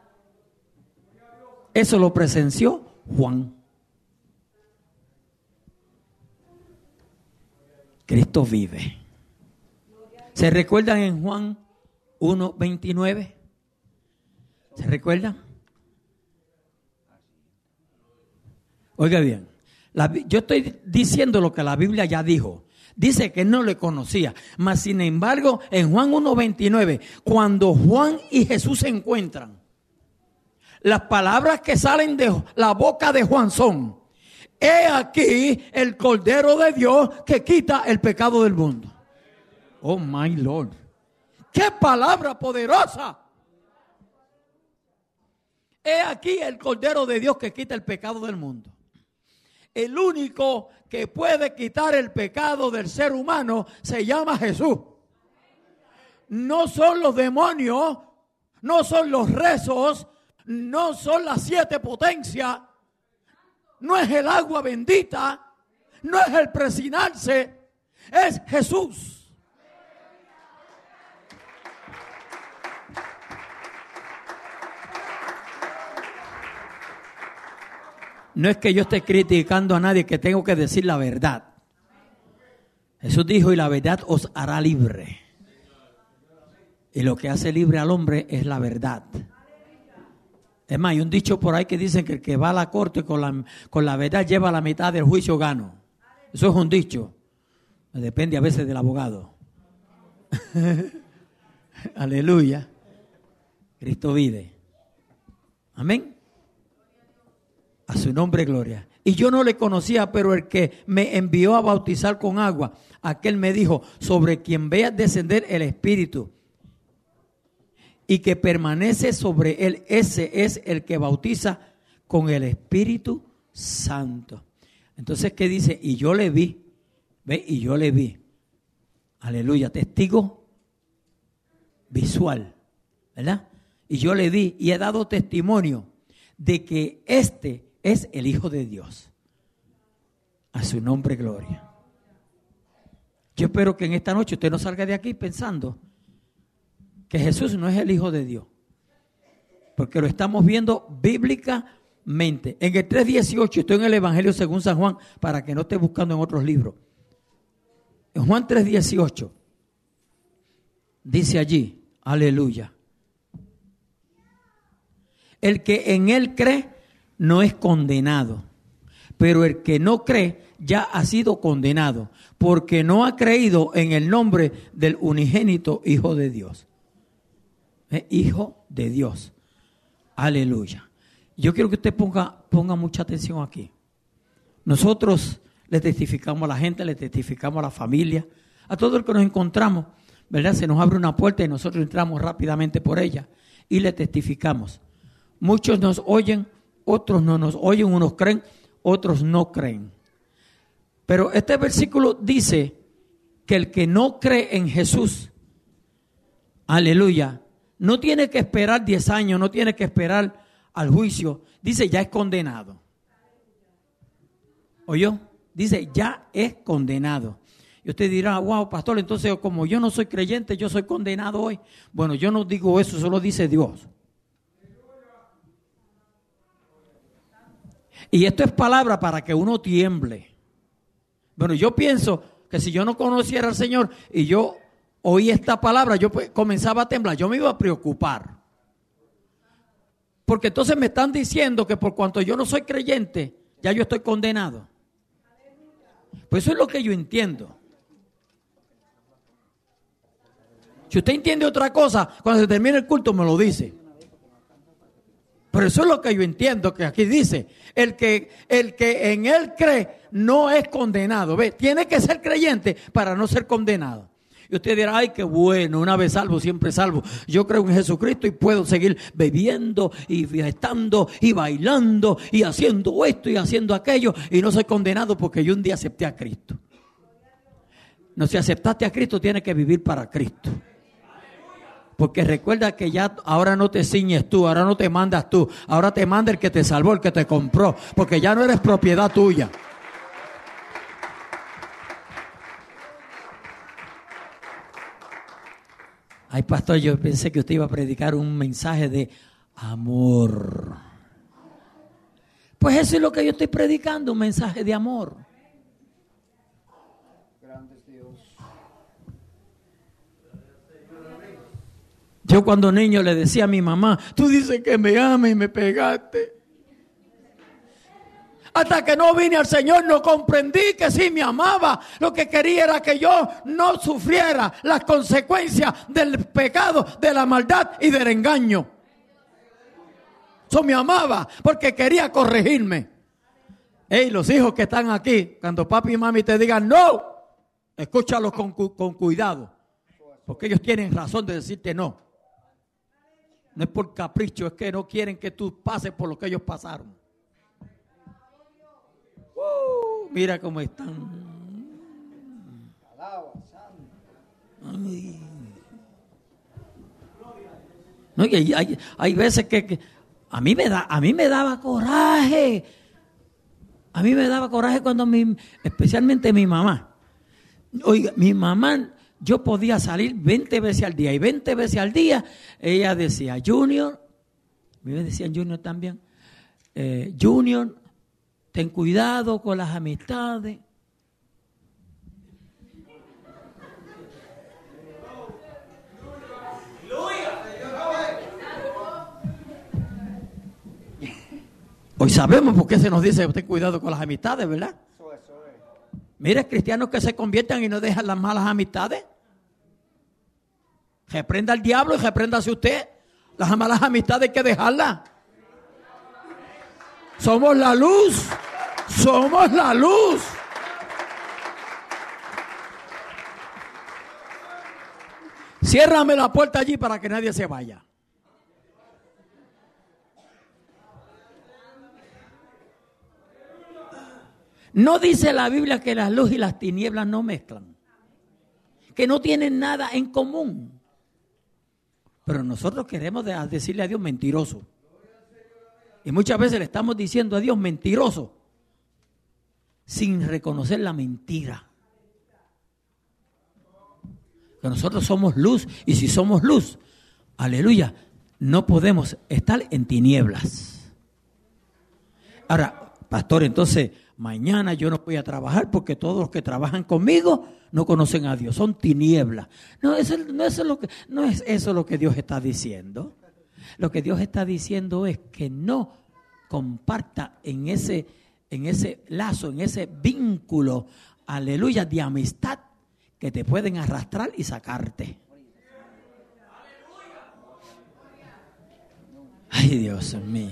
Eso lo presenció Juan. Cristo vive. ¿Se recuerdan en Juan uno veintinueve? ¿Se recuerdan? Oiga bien, la, yo estoy diciendo lo que la Biblia ya dijo. Dice que no le conocía, mas sin embargo en Juan uno veintinueve, cuando Juan y Jesús se encuentran, las palabras que salen de la boca de Juan son: he aquí el Cordero de Dios que quita el pecado del mundo. Oh my Lord, qué palabra poderosa. He aquí el Cordero de Dios que quita el pecado del mundo. El único que puede quitar el pecado del ser humano se llama Jesús. No son los demonios, no son los rezos, no son las siete potencias, no es el agua bendita, no es el presinarse, es Jesús. No es que yo esté criticando a nadie, que tengo que decir la verdad. Jesús dijo, y la verdad os hará libre. Y lo que hace libre al hombre es la verdad. Es más, hay un dicho por ahí que dicen que el que va a la corte con la, con la verdad lleva la mitad del juicio gano. Eso es un dicho. Depende a veces del abogado. Aleluya. Cristo vive. Amén. A su nombre gloria. Y yo no le conocía, pero el que me envió a bautizar con agua, aquel me dijo, sobre quien veas descender el Espíritu y que permanece sobre él, ese es el que bautiza con el Espíritu Santo. Entonces, ¿qué dice? Y yo le vi, ve, y yo le vi. Aleluya, testigo visual, ¿verdad? Y yo le vi y he dado testimonio de que este es el Hijo de Dios. A su nombre gloria. Yo espero que en esta noche usted no salga de aquí pensando que Jesús no es el Hijo de Dios, porque lo estamos viendo bíblicamente. En el tres dieciocho, estoy en el Evangelio según San Juan, para que no esté buscando en otros libros. En Juan tres dieciocho dice allí, aleluya, el que en él cree no es condenado, pero el que no cree ya ha sido condenado, porque no ha creído en el nombre del unigénito Hijo de Dios. ¿Eh? Hijo de Dios. Aleluya. Yo quiero que usted ponga, ponga mucha atención aquí. Nosotros le testificamos a la gente, le testificamos a la familia, a todo el que nos encontramos, ¿verdad? Se nos abre una puerta y nosotros entramos rápidamente por ella y le testificamos. Muchos nos oyen, otros no nos oyen, unos creen, otros no creen. Pero este versículo dice que el que no cree en Jesús, aleluya, no tiene que esperar diez años, no tiene que esperar al juicio. Dice, ya es condenado. ¿Oyó? Dice, ya es condenado. Y usted dirá, wow, pastor, entonces como yo no soy creyente, yo soy condenado hoy. Bueno, yo no digo eso, eso lo dice Dios. Y esto es palabra para que uno tiemble. Bueno, yo pienso que si yo no conociera al Señor y yo oí esta palabra, yo comenzaba a temblar, yo me iba a preocupar. Porque entonces me están diciendo que por cuanto yo no soy creyente, ya yo estoy condenado. Pues eso es lo que yo entiendo. Si usted entiende otra cosa, cuando se termine el culto me lo dice. Pero eso es lo que yo entiendo, que aquí dice, el que, el que en él cree no es condenado. ¿Ve? Tiene que ser creyente para no ser condenado. Y usted dirá, ay, qué bueno, una vez salvo, siempre salvo. Yo creo en Jesucristo y puedo seguir bebiendo y fiestando y bailando y haciendo esto y haciendo aquello y no soy condenado porque yo un día acepté a Cristo. No, si aceptaste a Cristo, tienes que vivir para Cristo. Porque recuerda que ya ahora no te ciñes tú, ahora no te mandas tú, ahora te manda el que te salvó, el que te compró, porque ya no eres propiedad tuya. Ay, pastor, yo pensé que usted iba a predicar un mensaje de amor. Pues eso es lo que yo estoy predicando, un mensaje de amor. Yo cuando niño le decía a mi mamá, tú dices que me amas y me pegaste. Hasta que no vine al Señor no comprendí que sí me amaba. Lo que quería era que yo no sufriera las consecuencias del pecado, de la maldad y del engaño. Eso me amaba porque quería corregirme. Hey, los hijos que están aquí, cuando papi y mami te digan no, escúchalos con, con cuidado. Porque ellos tienen razón de decirte no. No es por capricho, es que no quieren que tú pases por lo que ellos pasaron. Uh, mira cómo están. Ay. No, y hay, hay, hay veces que, que a mí me da, a mí me daba coraje. A mí me daba coraje cuando mi, especialmente mi mamá. Oiga, mi mamá, yo podía salir veinte veces al día y veinte veces al día ella decía, Junior, me decían Junior también, eh, Junior, ten cuidado con las amistades. Hoy sabemos por qué se nos dice ten cuidado con las amistades, ¿verdad? Mire, cristianos que se conviertan y no dejan las malas amistades. Reprenda al diablo y repréndase usted. Las malas amistades hay que dejarlas. Somos la luz. Somos la luz. Ciérrame la puerta allí para que nadie se vaya. No dice la Biblia que la luz y las tinieblas no mezclan, que no tienen nada en común. Pero nosotros queremos decirle a Dios mentiroso. Y muchas veces le estamos diciendo a Dios mentiroso sin reconocer la mentira. Que nosotros somos luz y si somos luz, aleluya, no podemos estar en tinieblas. Ahora, pastor, entonces mañana yo no voy a trabajar porque todos los que trabajan conmigo no conocen a Dios, son tinieblas. No, eso, no, eso es lo que, no es eso lo que Dios está diciendo. Lo que Dios está diciendo es que no comparta en ese, en ese lazo, en ese vínculo, aleluya, de amistad que te pueden arrastrar y sacarte. Ay, Dios mío.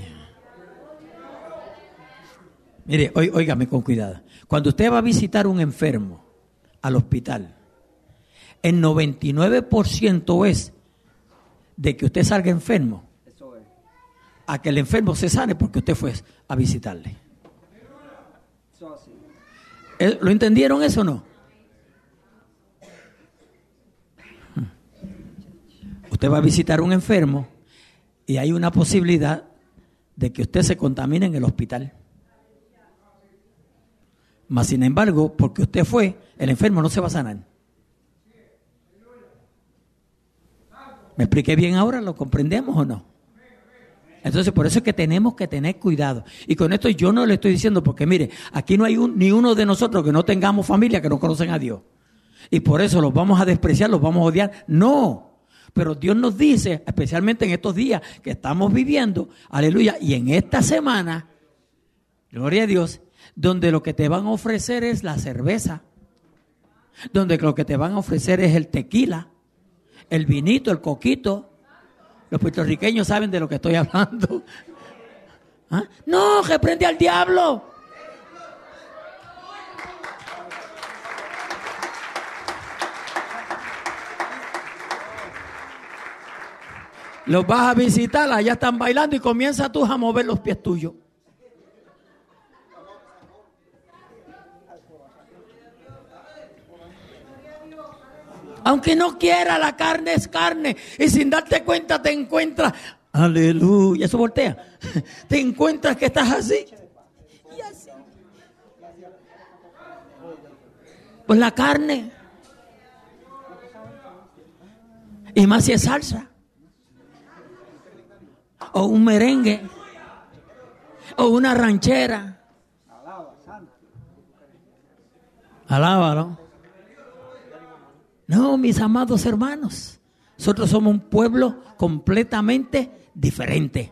Mire, óigame con cuidado. Cuando usted va a visitar a un enfermo al hospital, el noventa y nueve por ciento es de que usted salga enfermo a que el enfermo se sane porque usted fue a visitarle. ¿Lo entendieron eso o no? Usted va a visitar a un enfermo y hay una posibilidad de que usted se contamine en el hospital. Mas, sin embargo, porque usted fue, el enfermo no se va a sanar. ¿Me expliqué bien ahora? ¿Lo comprendemos o no? Entonces, por eso es que tenemos que tener cuidado. Y con esto yo no le estoy diciendo, porque mire, aquí no hay un, ni uno de nosotros que no tengamos familia que no conocen a Dios. Y por eso los vamos a despreciar, los vamos a odiar. No. Pero Dios nos dice, especialmente en estos días que estamos viviendo, aleluya, y en esta semana, gloria a Dios, donde lo que te van a ofrecer es la cerveza, donde lo que te van a ofrecer es el tequila, el vinito, el coquito. Los puertorriqueños saben de lo que estoy hablando. ¿Ah? No, reprende al diablo. Los vas a visitar, allá están bailando y comienzas tú a mover los pies tuyos. Aunque no quiera, la carne es carne. Y sin darte cuenta te encuentras, aleluya, eso voltea. Te encuentras que estás así. Y así. Pues la carne. Y más si es salsa. O un merengue. O una ranchera. Alábalo. No, mis amados hermanos, nosotros somos un pueblo completamente diferente.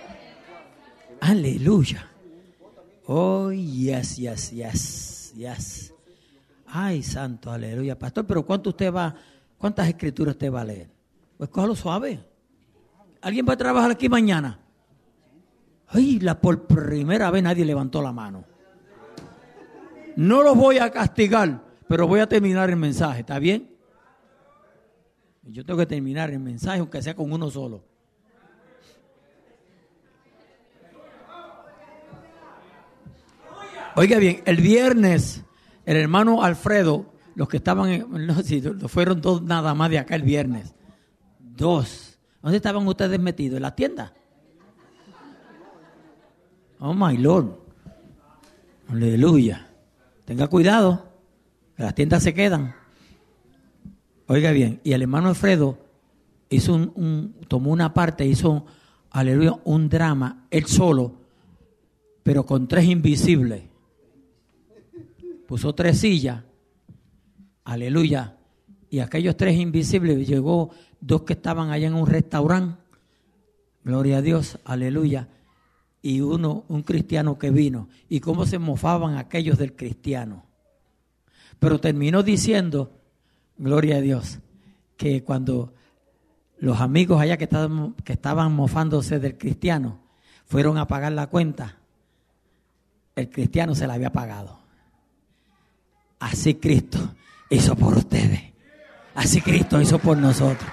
Aleluya. Oh, yes, yes, yes, yes. Ay, santo, aleluya. Pastor, pero ¿cuánto usted va, cuántas escrituras usted va a leer? Pues cójalo suave. ¿Alguien va a trabajar aquí mañana? Ay, la, por primera vez nadie levantó la mano. No los voy a castigar, pero voy a terminar el mensaje, ¿está bien? Yo tengo que terminar el mensaje, aunque sea con uno solo. Oiga bien, el viernes, el hermano Alfredo, los que estaban, en, no, sí, fueron dos nada más de acá el viernes. Dos. ¿Dónde estaban ustedes metidos? ¿En la tienda? Oh, my Lord. Aleluya. Tenga cuidado, que las tiendas se quedan. Oiga bien, y el hermano Alfredo hizo un, un, tomó una parte, hizo, aleluya, un drama, él solo, pero con tres invisibles. Puso tres sillas, aleluya, y aquellos tres invisibles, llegó dos que estaban allá en un restaurante, gloria a Dios, aleluya, y uno, un cristiano que vino, y cómo se mofaban aquellos del cristiano. Pero terminó diciendo, gloria a Dios, que cuando los amigos allá que estaban, que estaban mofándose del cristiano fueron a pagar la cuenta, el cristiano se la había pagado. Así Cristo hizo por ustedes. Así Cristo hizo por nosotros.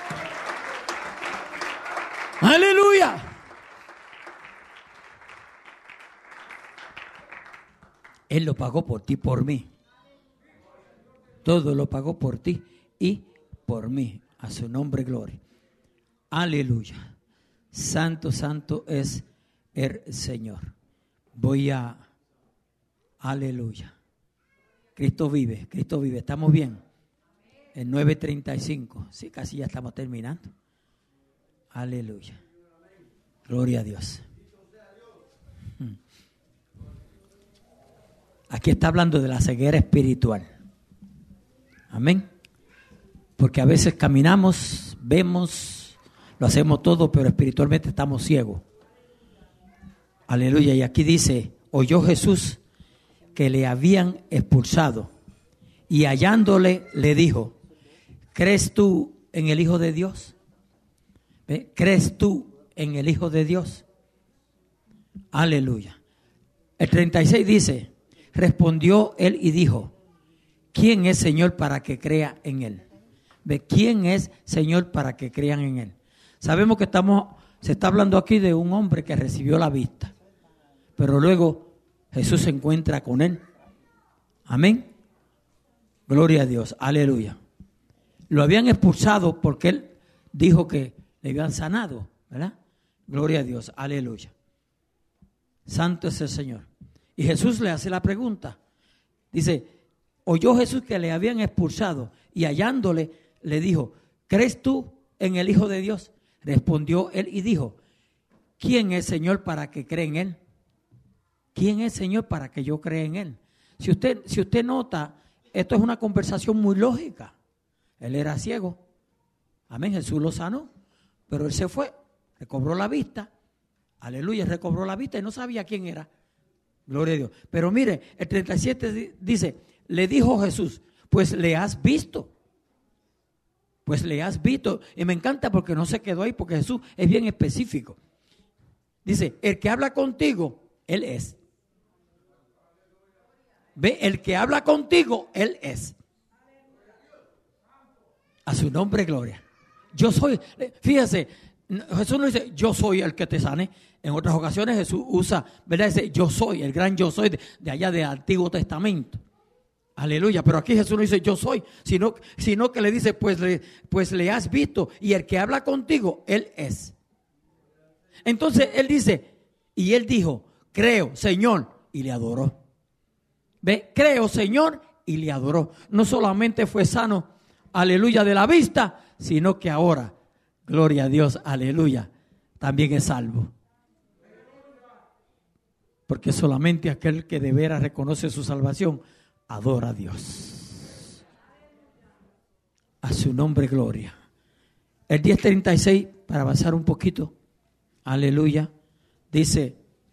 ¡Aleluya! Él lo pagó por ti, por mí. Todo lo pagó por ti y por mí. A su nombre, gloria. Aleluya. Santo, santo es el Señor. Voy a... Aleluya. Cristo vive, Cristo vive. ¿Estamos bien? En nueve treinta y cinco. Sí, casi ya estamos terminando. Aleluya. Gloria a Dios. Aquí está hablando de la ceguera espiritual. Amén. Porque a veces caminamos, vemos, lo hacemos todo, pero espiritualmente estamos ciegos. Aleluya. Y aquí dice, oyó Jesús que le habían expulsado y hallándole le dijo, ¿crees tú en el Hijo de Dios? ¿Ve? ¿Crees tú en el Hijo de Dios? Aleluya. El treinta y seis dice, respondió él y dijo, ¿quién es Señor para que crea en él? ¿Ve? ¿Quién es Señor para que crean en él? Sabemos que estamos, se está hablando aquí de un hombre que recibió la vista, pero luego Jesús se encuentra con él. Amén. Gloria a Dios. Aleluya. Lo habían expulsado porque él dijo que le habían sanado, ¿verdad? Gloria a Dios. Aleluya. Santo es el Señor. Y Jesús le hace la pregunta. Dice, oyó Jesús que le habían expulsado y hallándole le dijo, ¿crees tú en el Hijo de Dios? Respondió él y dijo, ¿quién es Señor para que cree en él? ¿Quién es Señor para que yo crea en él? Si usted, si usted nota, esto es una conversación muy lógica. Él era ciego. Amén, Jesús lo sanó. Pero él se fue, recobró la vista. Aleluya, recobró la vista y no sabía quién era. Gloria a Dios. Pero mire, el treinta y siete dice, le dijo Jesús, pues le has visto. Pues le has visto. Y me encanta porque no se quedó ahí, porque Jesús es bien específico. Dice, el que habla contigo, Él es. Ve, el que habla contigo, Él es. A su nombre, gloria. Yo soy, fíjese, Jesús no dice, yo soy el que te sane. En otras ocasiones Jesús usa, ¿verdad? Dice, yo soy, el gran yo soy de, de allá del Antiguo Testamento. Aleluya, pero aquí Jesús no dice yo soy, sino, sino que le dice, pues le, pues le has visto y el que habla contigo, Él es. Entonces Él dice, y Él dijo, creo, Señor, y le adoró. ¿Ve? Creo, Señor, y le adoró. No solamente fue sano, aleluya, de la vista, sino que ahora, gloria a Dios, aleluya, también es salvo. Porque solamente aquel que de veras reconoce su salvación, adora a Dios. A su nombre, gloria. El diez treinta y seis, para avanzar un poquito, aleluya, dice,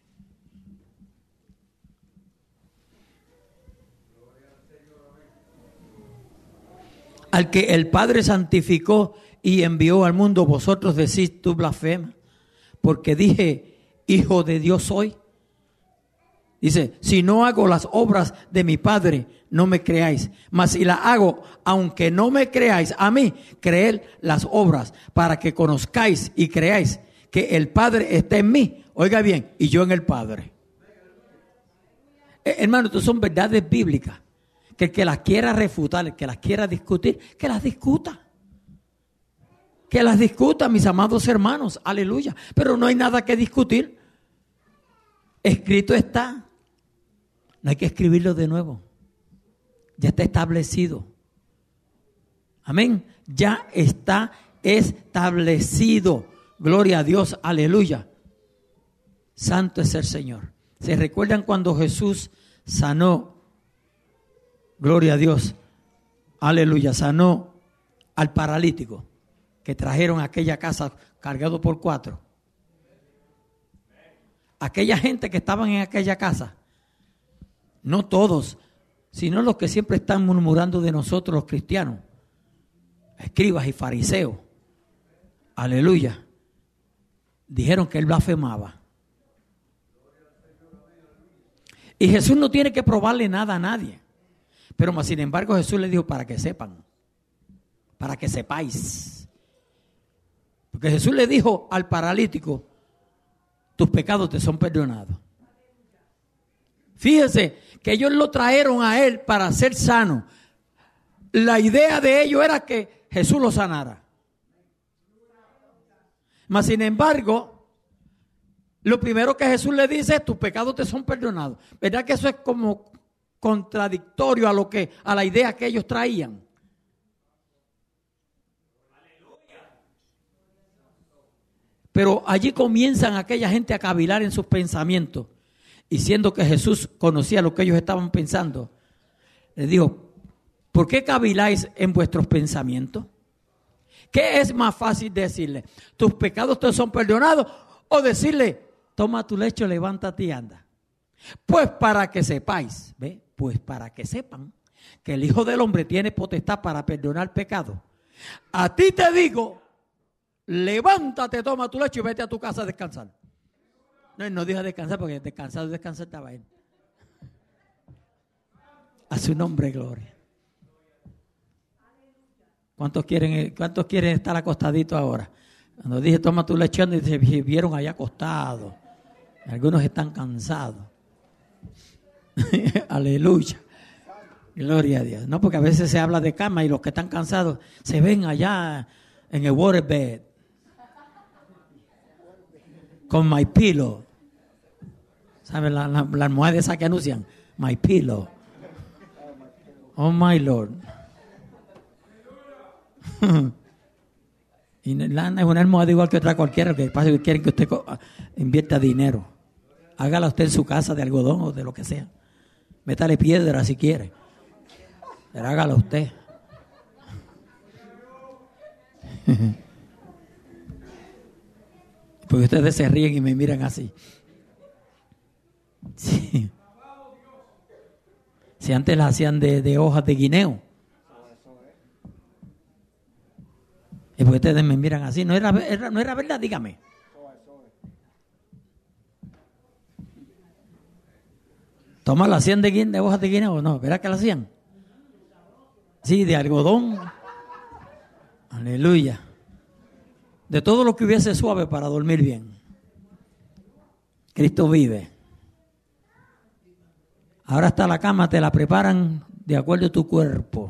al que el Padre santificó y envió al mundo, vosotros decís, tú blasfemas, porque dije, Hijo de Dios soy. Dice, si no hago las obras de mi Padre, no me creáis. Mas si las hago, aunque no me creáis a mí, creed las obras, para que conozcáis y creáis que el Padre está en mí. Oiga bien, y yo en el Padre. Eh, hermano, estas son verdades bíblicas. Que el que las quiera refutar, el que las quiera discutir, que las discuta. Que las discuta, mis amados hermanos. Aleluya. Pero no hay nada que discutir. Escrito está. No hay que escribirlo de nuevo. Ya está establecido. Amén. Ya está establecido. Gloria a Dios. Aleluya. Santo es el Señor. ¿Se recuerdan cuando Jesús sanó? Gloria a Dios. Aleluya. Sanó al paralítico que trajeron a aquella casa cargado por cuatro. Aquella gente que estaban en aquella casa, no todos, sino los que siempre están murmurando de nosotros los cristianos, escribas y fariseos, aleluya, dijeron que él blasfemaba. Y Jesús no tiene que probarle nada a nadie, pero más sin embargo Jesús le dijo para que sepan, para que sepáis. Porque Jesús le dijo al paralítico, tus pecados te son perdonados. Fíjese que ellos lo trajeron a él para ser sano. La idea de ellos era que Jesús lo sanara. Mas sin embargo, lo primero que Jesús le dice es tus pecados te son perdonados. ¿Verdad que eso es como contradictorio a lo que, a la idea que ellos traían? Pero allí comienzan aquella gente a cavilar en sus pensamientos. Y siendo que Jesús conocía lo que ellos estaban pensando, les dijo, ¿por qué caviláis en vuestros pensamientos? ¿Qué es más fácil decirle? ¿Tus pecados te son perdonados? O decirle, toma tu lecho, levántate y anda. Pues para que sepáis, ¿ve? Pues para que sepan que el Hijo del Hombre tiene potestad para perdonar pecados. A ti te digo, levántate, toma tu lecho y vete a tu casa a descansar. No, él no dijo descansar porque descansado, descansar estaba él. A su nombre, gloria. ¿Cuántos quieren, cuántos quieren estar acostaditos ahora? Cuando dije toma tu lecho y se vieron allá acostados. Algunos están cansados. Aleluya. Gloria a Dios. No, porque a veces se habla de cama y los que están cansados se ven allá en el waterbed con My Pillow. ¿Saben la, la, la almohada esa que anuncian? My Pillow. Oh my Lord. Y lana es una almohada igual que otra cualquiera, que pasa que quieren que usted invierta dinero. Hágala usted en su casa de algodón o de lo que sea. Métale piedra si quiere. Pero hágala usted. Porque ustedes se ríen y me miran así. Sí. Si antes la hacían de, de hojas de guineo. Y porque ustedes me miran así. No era, era, no era verdad, dígame. ¿Toma la hacían de, de hojas de guineo o no? ¿Verdad que la hacían? Sí, de algodón. Aleluya. De todo lo que hubiese suave para dormir bien. Cristo vive. Ahora está la cama, te la preparan de acuerdo a tu cuerpo.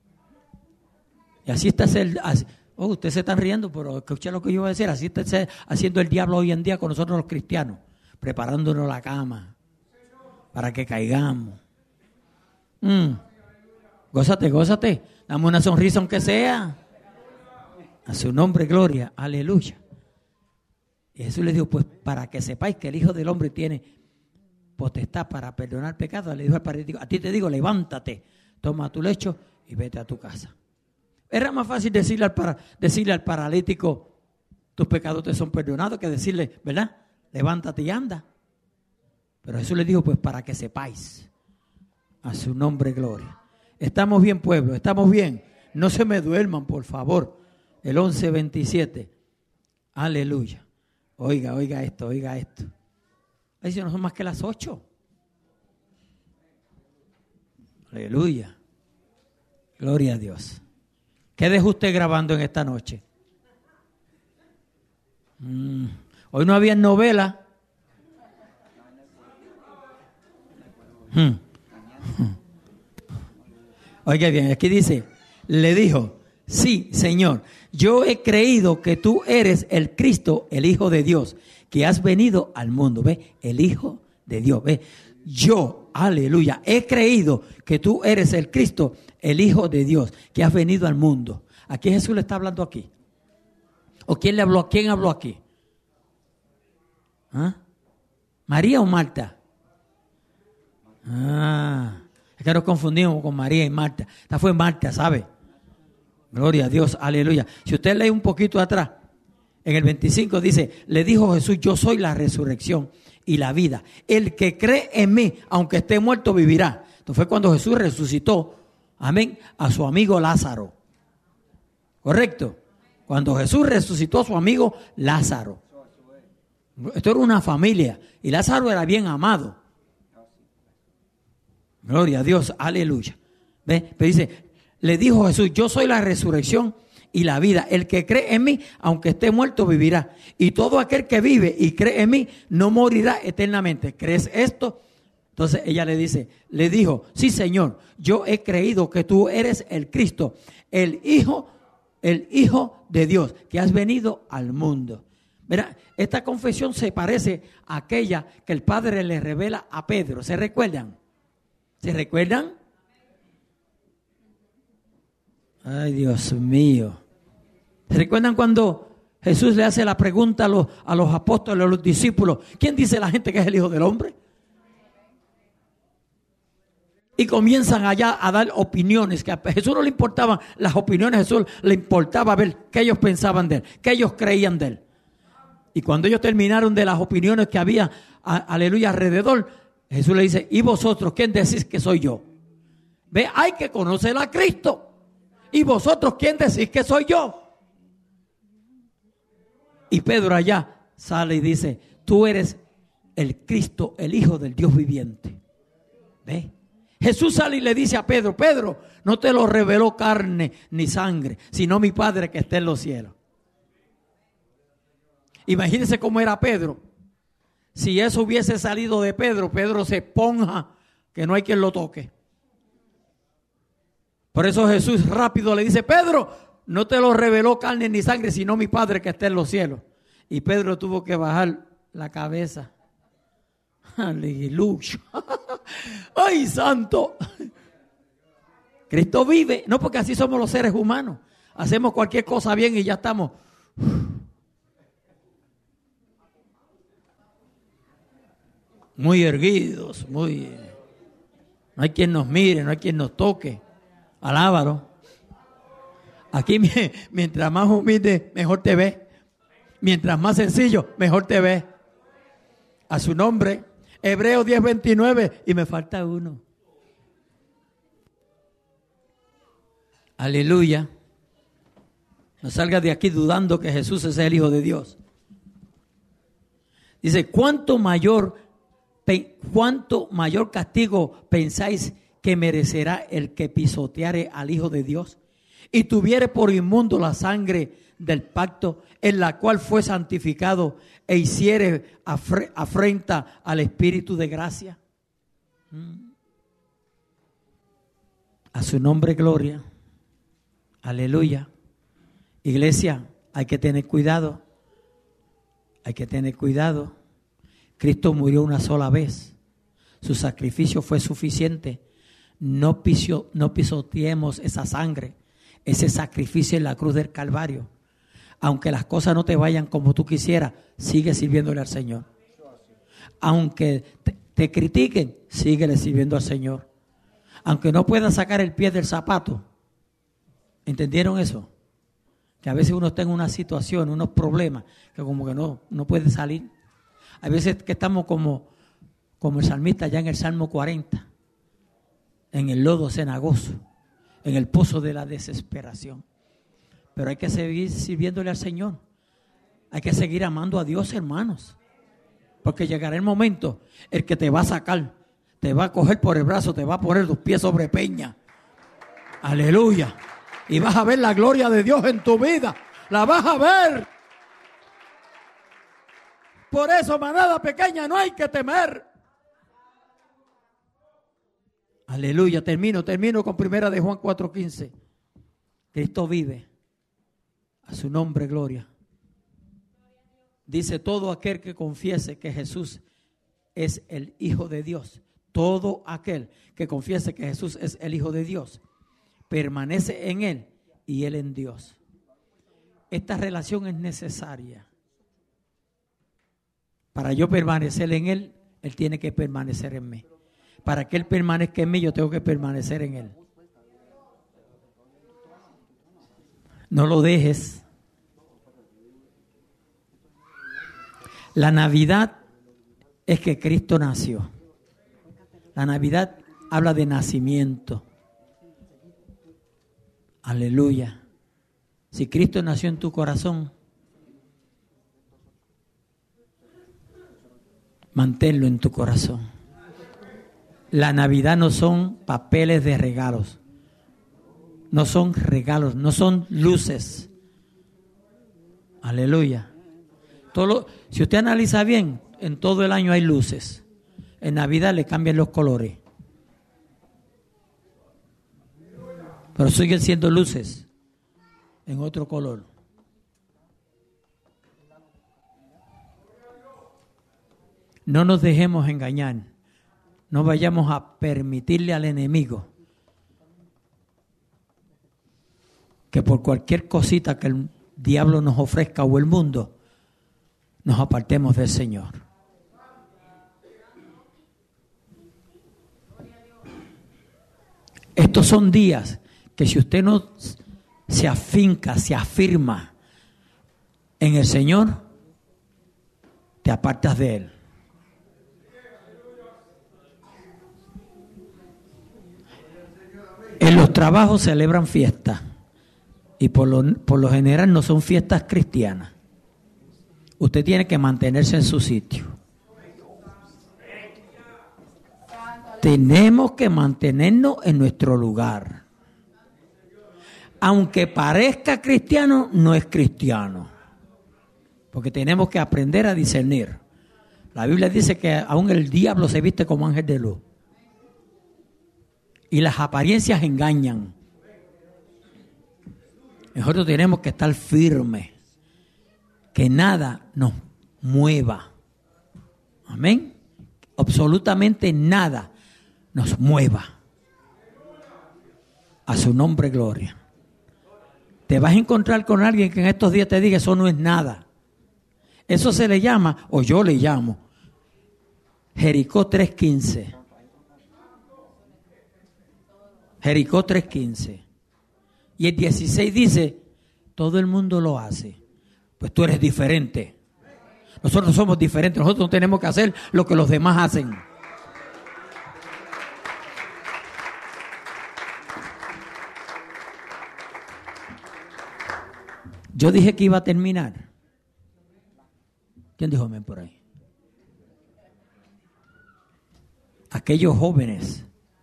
Y así está el... Así, oh, ustedes se están riendo, pero escuché lo que yo iba a decir. Así está haciendo el diablo hoy en día con nosotros los cristianos. Preparándonos la cama para que caigamos. Mm. Gózate, gózate. Dame una sonrisa aunque sea. A su nombre, gloria. Aleluya. Y Jesús le dijo, pues para que sepáis que el Hijo del Hombre tiene potestad para perdonar pecados, le dijo al paralítico, a ti te digo, levántate, toma tu lecho y vete a tu casa. Era más fácil decirle al, para, decirle al paralítico, tus pecados te son perdonados, que decirle, ¿verdad? Levántate y anda. Pero Jesús le dijo, pues para que sepáis. A su nombre, gloria. Estamos bien, pueblo, estamos bien. No se me duerman, por favor. El once veintisiete. Aleluya. Oiga, oiga esto, oiga esto. Ahí no son más que las ocho. Aleluya. Gloria a Dios. ¿Qué dejó usted grabando en esta noche? Mm. Hoy no había novela. Hmm. Oiga bien, aquí dice, le dijo, sí, Señor, yo he creído que tú eres el Cristo, el Hijo de Dios, que has venido al mundo. ¿Ve? El Hijo de Dios. ¿Ve? Yo, aleluya, he creído que tú eres el Cristo, el Hijo de Dios, que has venido al mundo. ¿A quién Jesús le está hablando aquí? ¿O quién le habló? ¿Quién habló aquí? ¿Ah? ¿María o Marta? Ah, es que nos confundimos con María y Marta. Esta fue Marta, ¿sabe? Gloria a Dios, aleluya. Si usted lee un poquito atrás, en el veinticinco dice, le dijo Jesús, yo soy la resurrección y la vida. El que cree en mí, aunque esté muerto, vivirá. Entonces fue cuando Jesús resucitó, amén, a su amigo Lázaro. ¿Correcto? Cuando Jesús resucitó a su amigo Lázaro. Esto era una familia y Lázaro era bien amado. Gloria a Dios, aleluya. ¿Ve? Pero dice, le dijo Jesús, yo soy la resurrección y la vida. El que cree en mí, aunque esté muerto, vivirá. Y todo aquel que vive y cree en mí, no morirá eternamente. ¿Crees esto? Entonces ella le dice, le dijo, sí, Señor, yo he creído que tú eres el Cristo, el Hijo, el Hijo de Dios, que has venido al mundo. Mira, esta confesión se parece a aquella que el Padre le revela a Pedro. ¿Se recuerdan? ¿Se recuerdan? Ay, Dios mío. ¿Se recuerdan cuando Jesús le hace la pregunta a los, a los apóstoles, a los discípulos? ¿Quién dice la gente que es el Hijo del Hombre? Y comienzan allá a dar opiniones, que a Jesús no le importaban las opiniones, a Jesús le importaba ver qué ellos pensaban de él, qué ellos creían de él. Y cuando ellos terminaron de las opiniones que había, a, aleluya, alrededor, Jesús le dice, ¿y vosotros quién decís que soy yo? Ve, hay que conocer a Cristo. ¿Y vosotros quién decís que soy yo? Y Pedro allá sale y dice, tú eres el Cristo, el Hijo del Dios viviente. ¿Ve? Jesús sale y le dice a Pedro, Pedro, no te lo reveló carne ni sangre, sino mi Padre que está en los cielos. Imagínense cómo era Pedro. Si eso hubiese salido de Pedro, Pedro se esponja, que no hay quien lo toque. Por eso Jesús rápido le dice, Pedro, no te lo reveló carne ni sangre, sino mi Padre que está en los cielos. Y Pedro tuvo que bajar la cabeza. Aleluya. ¡Ay, santo! Cristo vive. No, porque así somos los seres humanos. Hacemos cualquier cosa bien y ya estamos. Muy erguidos, muy... No hay quien nos mire, no hay quien nos toque. Alábalo. Aquí mientras más humilde, mejor te ves. Mientras más sencillo, mejor te ves. A su nombre. Hebreos diez veintinueve. Y me falta uno. Aleluya. No salgas de aquí dudando que Jesús es el Hijo de Dios. Dice, ¿cuánto mayor, cuánto mayor castigo pensáis que merecerá el que pisoteare al Hijo de Dios y tuviere por inmundo la sangre del pacto en la cual fue santificado e hiciere afre, afrenta al Espíritu de gracia? A su nombre gloria. Aleluya. Iglesia, hay que tener cuidado. Hay que tener cuidado. Cristo murió una sola vez. Su sacrificio fue suficiente. No, pisio, no pisoteemos esa sangre, ese sacrificio en la cruz del Calvario. Aunque las cosas no te vayan como tú quisieras, sigue sirviéndole al Señor. Aunque te, te critiquen, síguele sirviendo al Señor. Aunque no puedas sacar el pie del zapato. ¿Entendieron eso? Que a veces uno está en una situación, unos problemas, que como que no, no puede salir. Hay veces que estamos como, como el salmista ya en el Salmo cuarenta, en el lodo cenagoso, en el pozo de la desesperación. Pero hay que seguir sirviéndole al Señor. Hay que seguir amando a Dios, hermanos. Porque llegará el momento, el que te va a sacar, te va a coger por el brazo, te va a poner tus pies sobre peña. Aleluya. Y vas a ver la gloria de Dios en tu vida. La vas a ver. Por eso, manada pequeña, no hay que temer. Aleluya. Termino, termino con primera de Juan cuatro quince. Cristo vive. A su nombre, gloria. Dice, todo aquel que confiese que Jesús es el Hijo de Dios. Todo aquel que confiese que Jesús es el Hijo de Dios. Permanece en Él y Él en Dios. Esta relación es necesaria. Para yo permanecer en Él, Él tiene que permanecer en mí. Para que Él permanezca en mí, yo tengo que permanecer en Él. No lo dejes. La Navidad es que Cristo nació. La Navidad habla de nacimiento. Aleluya. Si Cristo nació en tu corazón, manténlo en tu corazón. La Navidad no son papeles de regalos. No son regalos, no son luces. Aleluya. Todo lo, si usted analiza bien, en todo el año hay luces. En Navidad le cambian los colores. Pero siguen siendo luces en otro color. No nos dejemos engañar. No vayamos a permitirle al enemigo que por cualquier cosita que el diablo nos ofrezca o el mundo, nos apartemos del Señor. Estos son días que si usted no se afinca, se afirma en el Señor, te apartas de Él. En los trabajos celebran fiestas y por lo, por lo general no son fiestas cristianas. Usted tiene que mantenerse en su sitio. Tenemos que mantenernos en nuestro lugar. Aunque parezca cristiano, no es cristiano. Porque tenemos que aprender a discernir. La Biblia dice que aún el diablo se viste como ángel de luz. Y las apariencias engañan. Nosotros tenemos que estar firmes, que nada nos mueva. Amén. Absolutamente nada nos mueva. A su nombre, gloria. Te vas a encontrar con alguien que en estos días te diga, eso no es nada. Eso se le llama, o yo le llamo, Jericó tres quince. Jericó tres quince. Y el dieciséis dice, todo el mundo lo hace. Pues tú eres diferente. Nosotros somos diferentes. Nosotros no tenemos que hacer lo que los demás hacen. Yo dije que iba a terminar. ¿Quién dijo amén por ahí? Aquellos jóvenes,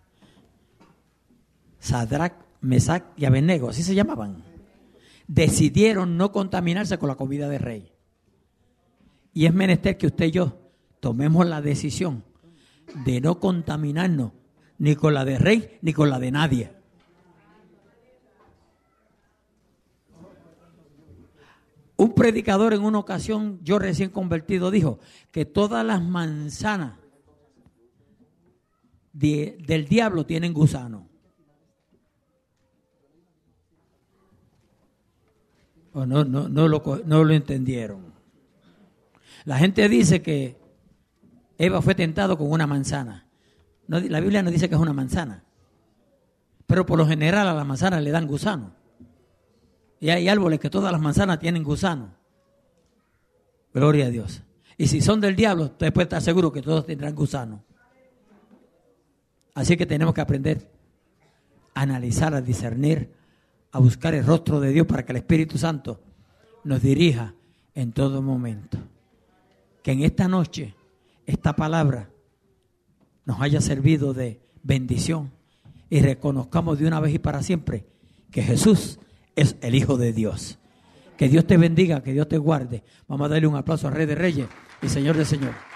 Sadrach, Mesach y Abednego, así se llamaban, decidieron no contaminarse con la comida del rey. Y es menester que usted y yo tomemos la decisión de no contaminarnos ni con la del rey ni con la de nadie. Un predicador en una ocasión, yo recién convertido, dijo que todas las manzanas de, del diablo tienen gusano. O no, no, no, lo, no lo entendieron. La gente dice que Eva fue tentado con una manzana. No, la Biblia no dice que es una manzana. Pero por lo general a las manzanas le dan gusano. Y hay árboles que todas las manzanas tienen gusano. Gloria a Dios. Y si son del diablo, usted puede estar seguro que todos tendrán gusano. Así que tenemos que aprender a analizar, a discernir, a buscar el rostro de Dios para que el Espíritu Santo nos dirija en todo momento. Que en esta noche, esta palabra nos haya servido de bendición y reconozcamos de una vez y para siempre que Jesús es el Hijo de Dios. Que Dios te bendiga, que Dios te guarde. Vamos a darle un aplauso al Rey de Reyes y Señor de Señores.